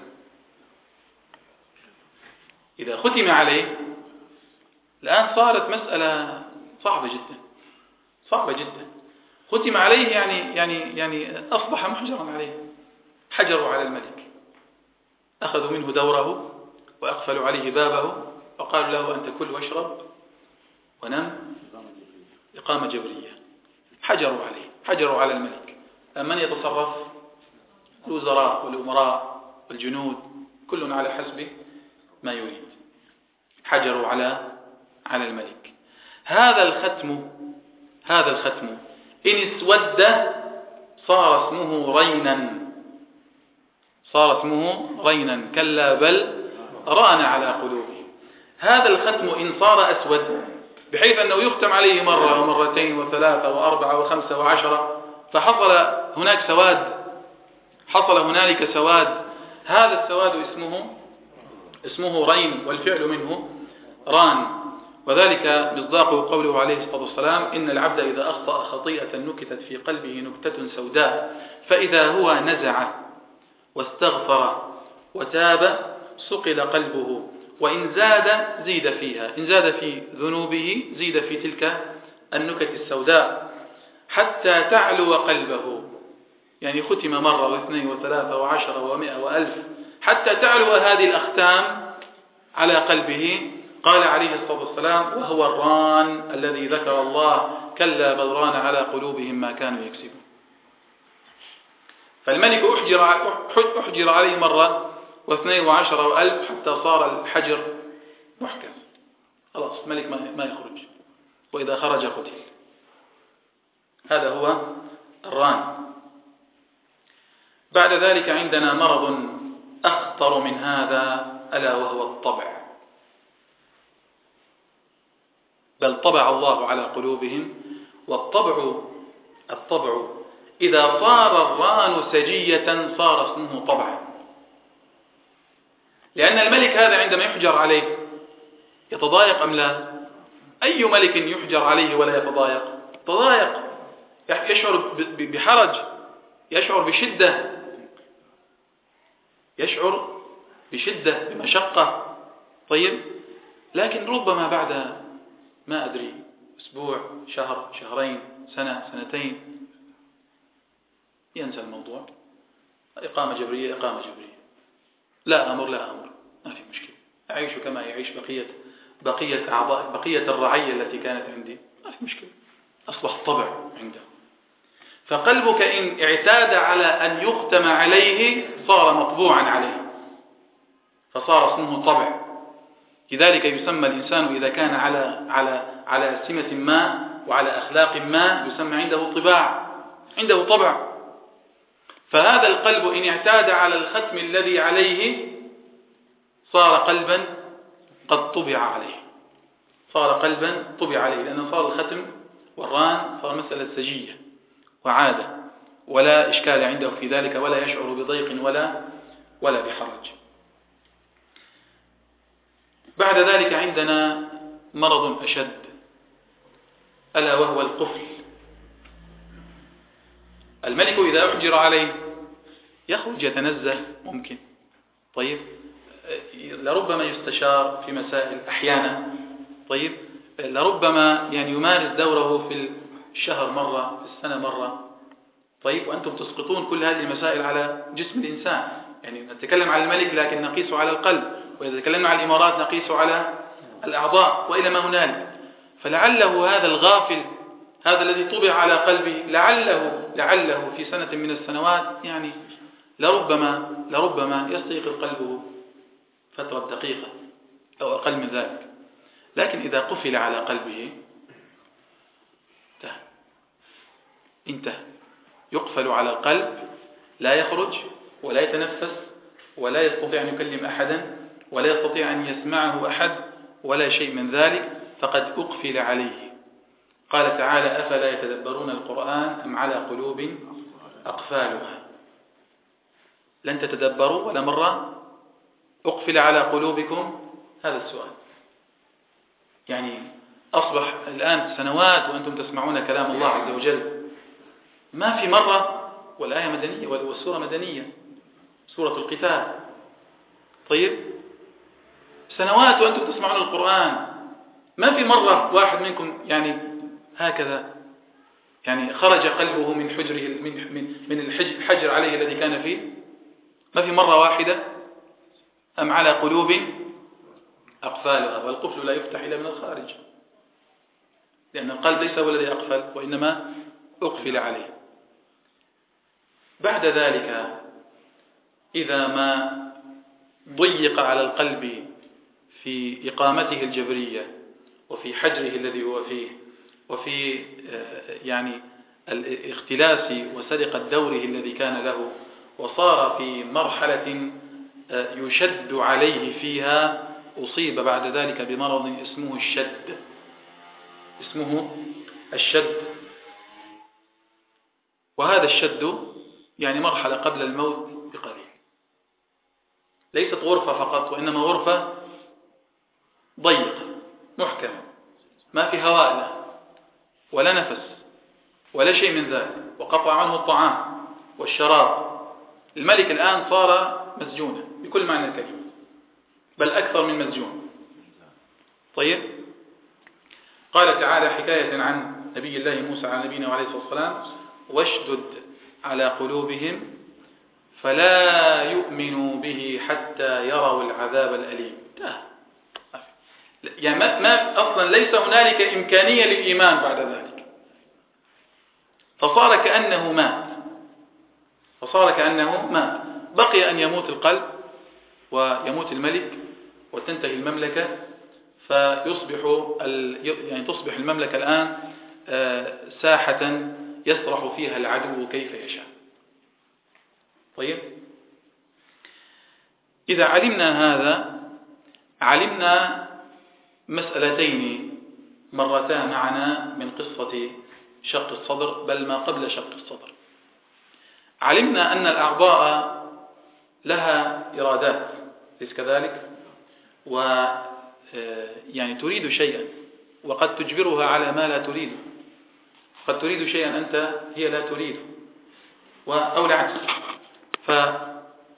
إذا ختم عليه الآن صارت مسألة صعبة جدا، صعبة جدا. ختم عليه يعني يعني يعني أصبح محجرا عليه، حجروا على الملك، أخذوا منه دوره وأقفلوا عليه بابه وقالوا له أنت كل واشرب ونم، إقامة جبرية. حجروا عليه، حجروا على الملك. من يتصرف؟ الوزراء والأمراء والجنود، كل على حسب ما يريد. حجروا على على الملك. هذا الختم، هذا الختم إن اسود صار اسمه رينا، صار اسمه رينا، كلا بل ران على قلوبهم. هذا الختم إن صار أسود بحيث أنه يختم عليه مرة ومرتين وثلاثة وأربعة وخمسة وعشرة، فحصل هناك سواد، حصل هنالك سواد، هذا السواد اسمه اسمه رين، والفعل منه ران، وذلك مصداقه قوله عليه الصلاة والسلام: إن العبد إذا أخطأ خطيئة نكتت في قلبه نكتة سوداء، فإذا هو نزع واستغفر وتاب صقل قلبه، وإن زاد زيد فيها، إن زاد في ذنوبه زيد في تلك النكت السوداء حتى تعلو قلبه. يعني ختم مرة واثنين وثلاثة وعشرة ومئة وألف حتى تعلو هذه الأختام على قلبه. قال عليه الصلاة والسلام: وهو الران الذي ذكر الله كلا بل ران على قلوبهم ما كانوا يكسبون. فالملك أحجر, أحجر عليه مرة واثنين وعشرة وألف حتى صار الحجر محكم، خلاص الملك ما يخرج، وإذا خرج قتل. هذا هو الران. بعد ذلك عندنا مرض أخطر من هذا، ألا وهو الطبع. بل طبع الله على قلوبهم. والطبع الطبع إذا صار الران سجية صار اسمه طبعا، لأن الملك هذا عندما يحجر عليه يتضايق أم لا؟ أي ملك يحجر عليه ولا يتضايق؟ تضايق، يشعر بحرج، يشعر بشدة، يشعر بشدة بمشقة. طيب، لكن ربما بعد ما أدري أسبوع، شهر، شهرين، سنة، سنتين ينسى الموضوع. إقامة جبرية، إقامة جبرية، لا أمر لا أمر، ما في مشكلة، أعيش كما يعيش بقية بقية أعضاء بقية الرعية التي كانت عندي، ما في مشكلة. أصبح طبع عنده. فقلبك إن اعتاد على أن يختم عليه صار مطبوعا عليه، فصار اسمه طبع. لذلك يسمى الإنسان إذا كان على على على سمة ما وعلى أخلاق ما يسمى عنده طباع، عنده طبع. فهذا القلب إن اعتاد على الختم الذي عليه صار قلبا قد طبع عليه، صار قلبا طبع عليه، لأنه صار الختم والران صار مسألة سجية وعادة، ولا إشكال عنده في ذلك، ولا يشعر بضيق ولا ولا بحرج. بعد ذلك عندنا مرض أشد، ألا وهو القفل. الملك إذا أحجر عليه يخرج يتنزه ممكن، طيب، لربما يستشار في مسائل أحيانا، طيب، لربما يعني يمارس دوره في الشهر مرة، في السنة مرة، طيب، وأنتم تسقطون كل هذه المسائل على جسم الإنسان. يعني نتكلم على الملك لكن نقيسه على القلب، وإذا تكلمنا على الإمارات نقيسه على الأعضاء وإلى ما هنالك. فلعله هذا الغافل، هذا الذي طبع على قلبه، لعله لعله في سنة من السنوات يعني لربما لربما يستيقظ قلبه فترة دقيقة أو أقل من ذلك. لكن إذا قفل على قلبه انتهى، انتهى، يقفل على القلب، لا يخرج ولا يتنفس ولا يستطيع أن يكلم أحدا ولا يستطيع أن يسمعه أحد ولا شيء من ذلك، فقد أقفل عليه. قال تعالى: أفلا يتدبرون القرآن أم على قلوب أقفالها. لن تتدبروا ولا مرة؟ أقفل على قلوبكم؟ هذا السؤال. يعني أصبح الآن سنوات وأنتم تسمعون كلام الله عز وجل، ما في مرة، والآية مدنية والسورة مدنية، سورة القتال، طيب، سنوات وأنتم تسمعون القرآن، ما في مرة واحد منكم يعني هكذا يعني خرج قلبه من حجره من من من الحجر عليه الذي كان فيه، ما في مرة واحدة. أم على قلوب أقفالها، والقفل لا يفتح إلا من الخارج، لأن القلب ليس هو الذي أقفل وإنما أقفل عليه. بعد ذلك إذا ما ضيق على القلب في إقامته الجبرية وفي حجره الذي هو فيه وفي يعني الاختلاس وسرقة دوره الذي كان له، وصار في مرحلة يشد عليه فيها، أصيب بعد ذلك بمرض اسمه الشد، اسمه الشد. وهذا الشد يعني مرحلة قبل الموت بقليل، ليست غرفة فقط، وإنما غرفة ضيقة محكمة ما في هواء له ولا نفس ولا شيء من ذلك، وقطع عنه الطعام والشراب. الملك الآن صار مسجونا بكل معنى الكلمة، بل أكثر من مسجون. طيب، قال تعالى حكاية عن نبي الله موسى على نبينا عليه الصلاة والسلام: واشدد على قلوبهم فلا يؤمنوا به حتى يروا العذاب الأليم. يعني ما, ما أصلا ليس هنالك إمكانية للإيمان بعد ذلك، فصار كأنه مات فصار كأنه مات بقي أن يموت القلب ويموت الملك وتنتهي المملكة، فيصبح يعني تصبح المملكة الآن ساحة يسرح فيها العدو كيف يشاء. طيب، إذا علمنا هذا علمنا مسألتين مرتا معنا من قصة شق الصدر، بل ما قبل شق الصدر. علمنا أن الأعضاء لها إرادات، ليس كذلك؟ و يعني تريد شيئا وقد تجبرها على ما لا تريده، قد تريد شيئا أنت هي لا تريده، أو العكس. فهذه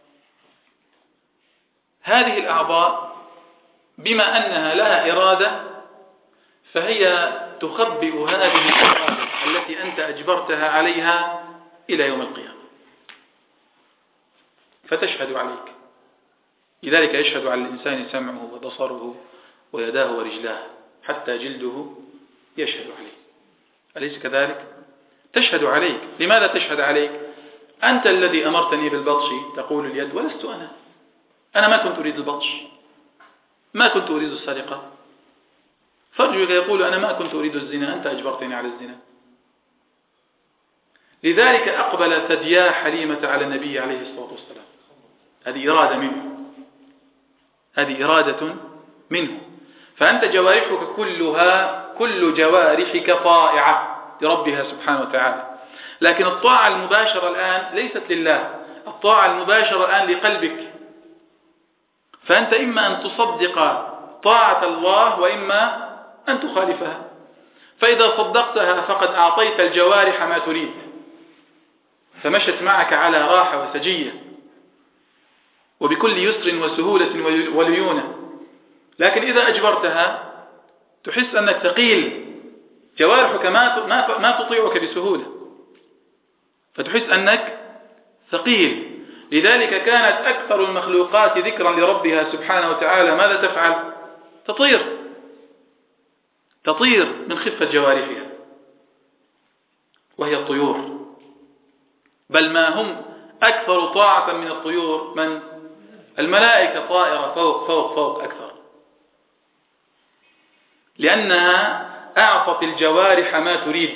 الأعضاء بما أنها لها إرادة فهي تخبئ هذه الإرادة التي أنت أجبرتها عليها إلى يوم القيامة، فتشهد عليك. لذلك يشهد على الإنسان سمعه وبصره ويداه ورجلاه، حتى جلده يشهد عليه، أليس كذلك؟ تشهد عليك. لماذا تشهد عليك؟ أنت الذي أمرتني بالبطش، تقول اليد، ولست أنا أنا ما كنت أريد البطش، ما كنت أريد السرقة. فرجك يقول أنا ما كنت أريد الزنا، أنت أجبرتني على الزنا. لذلك أقبل ثديا حليمة على النبي عليه الصلاة والسلام. هذه إرادة منه، هذه إرادة منه. فأنت جوارحك كلها، كل جوارحك طائعة لربها سبحانه وتعالى، لكن الطاعة المباشرة الآن ليست لله، الطاعة المباشرة الآن لقلبك. فأنت إما أن تصدق طاعة الله وإما أن تخالفها. فإذا صدقتها فقد أعطيت الجوارح ما تريد، فمشت معك على راحة وسجية وبكل يسر وسهولة وليونة. لكن إذا أجبرتها تحس أنك ثقيل، جوارحك ما ما تطيعك بسهولة، فتحس أنك ثقيل. لذلك كانت أكثر المخلوقات ذكرا لربها سبحانه وتعالى ماذا تفعل؟ تطير تطير من خفة جوارحها، وهي الطيور. بل ما هم أكثر طاعة من الطيور من الملائكة، طائرة فوق فوق فوق أكثر، لأنها أعطت الجوارح ما تريد.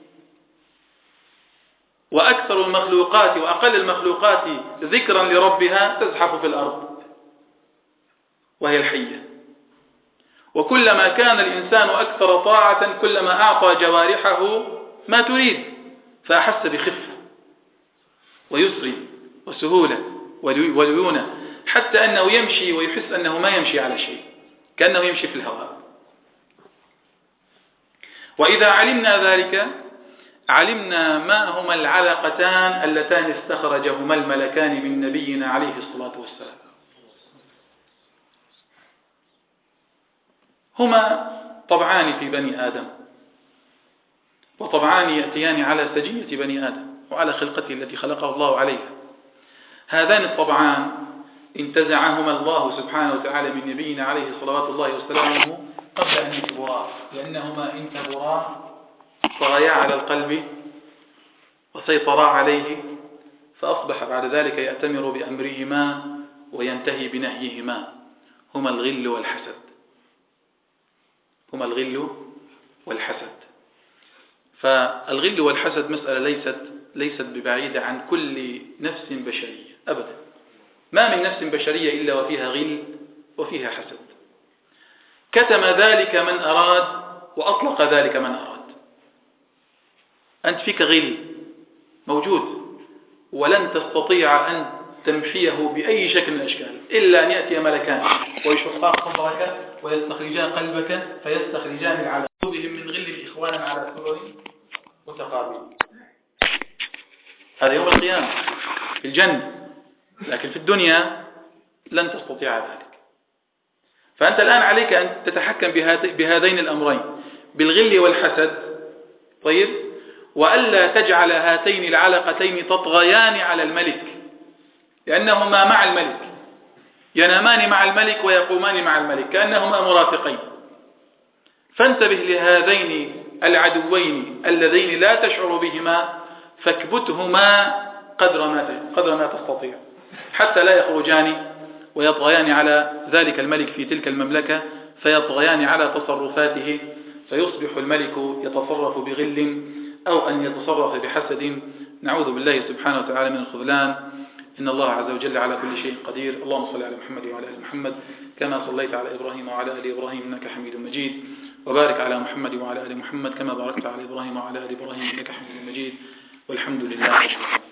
وأكثر المخلوقات وأقل المخلوقات ذكرا لربها تزحف في الأرض، وهي الحية. وكلما كان الإنسان أكثر طاعة كلما أعطى جوارحه ما تريد، فأحس بخفة ويسر وسهولة وليونة، حتى أنه يمشي ويحس أنه ما يمشي على شيء، كأنه يمشي في الهواء. وإذا علمنا ذلك علمنا ما هما العلقتان اللتان استخرجهما الملكان من نبينا عليه الصلاة والسلام. هما طبعان في بني آدم، وطبعان يأتيان على سجية بني آدم وعلى خلقته التي خلقه الله عليها. هذان الطبعان انتزعهما الله سبحانه وتعالى من نبينا عليه صلوات الله وسلامه قبل أن يكبرا، لأنهما إن كبرا طغيا على القلب وسيطرا عليه، فأصبح بعد ذلك يأتمر بأمرهما وينتهي بنهيهما. هما الغل والحسد هما الغل والحسد فالغل والحسد مسألة ليست ليست ببعيدة عن كل نفس بشرية أبدا. ما من نفس بشرية إلا وفيها غل وفيها حسد. كتم ذلك من أراد وأطلق ذلك من أراد. أنت فيك غل، موجود، ولن تستطيع أن تمحيه بأي شكل من الأشكال إلا أن يأتي ملكان ويشقان صدرك ويستخرجان قلبك فيستخرجان على قلوبهم من غل إخوانا على سرر متقابلين. هذا يوم القيامة في الجنة، لكن في الدنيا لن تستطيع ذلك. فأنت الآن عليك أن تتحكم بهذين الأمرين، بالغل والحسد، طيب، وألا تجعل هاتين العلقتين تطغيان على الملك، لأنهما مع الملك، ينامان مع الملك ويقومان مع الملك كأنهما مرافقين. فانتبه لهذين العدوين اللذين لا تشعر بهما، فاكبتهما قدر ما قدر ما تستطيع حتى لا يخرجان ويطغيان على ذلك الملك في تلك المملكة، فيطغيان على تصرفاته، فيصبح الملك يتصرف بغل أو أن يتصرف بحسد. نعوذ بالله سبحانه وتعالى من الخذلان. إن الله عز وجل على كل شيء قدير. اللهم صل على محمد وعلى آل محمد كما صليت على إبراهيم وعلى آل إبراهيم إنك حميد مجيد، وبارك على محمد وعلى آل محمد كما باركت على إبراهيم وعلى آل إبراهيم إنك حميد مجيد، والحمد لله.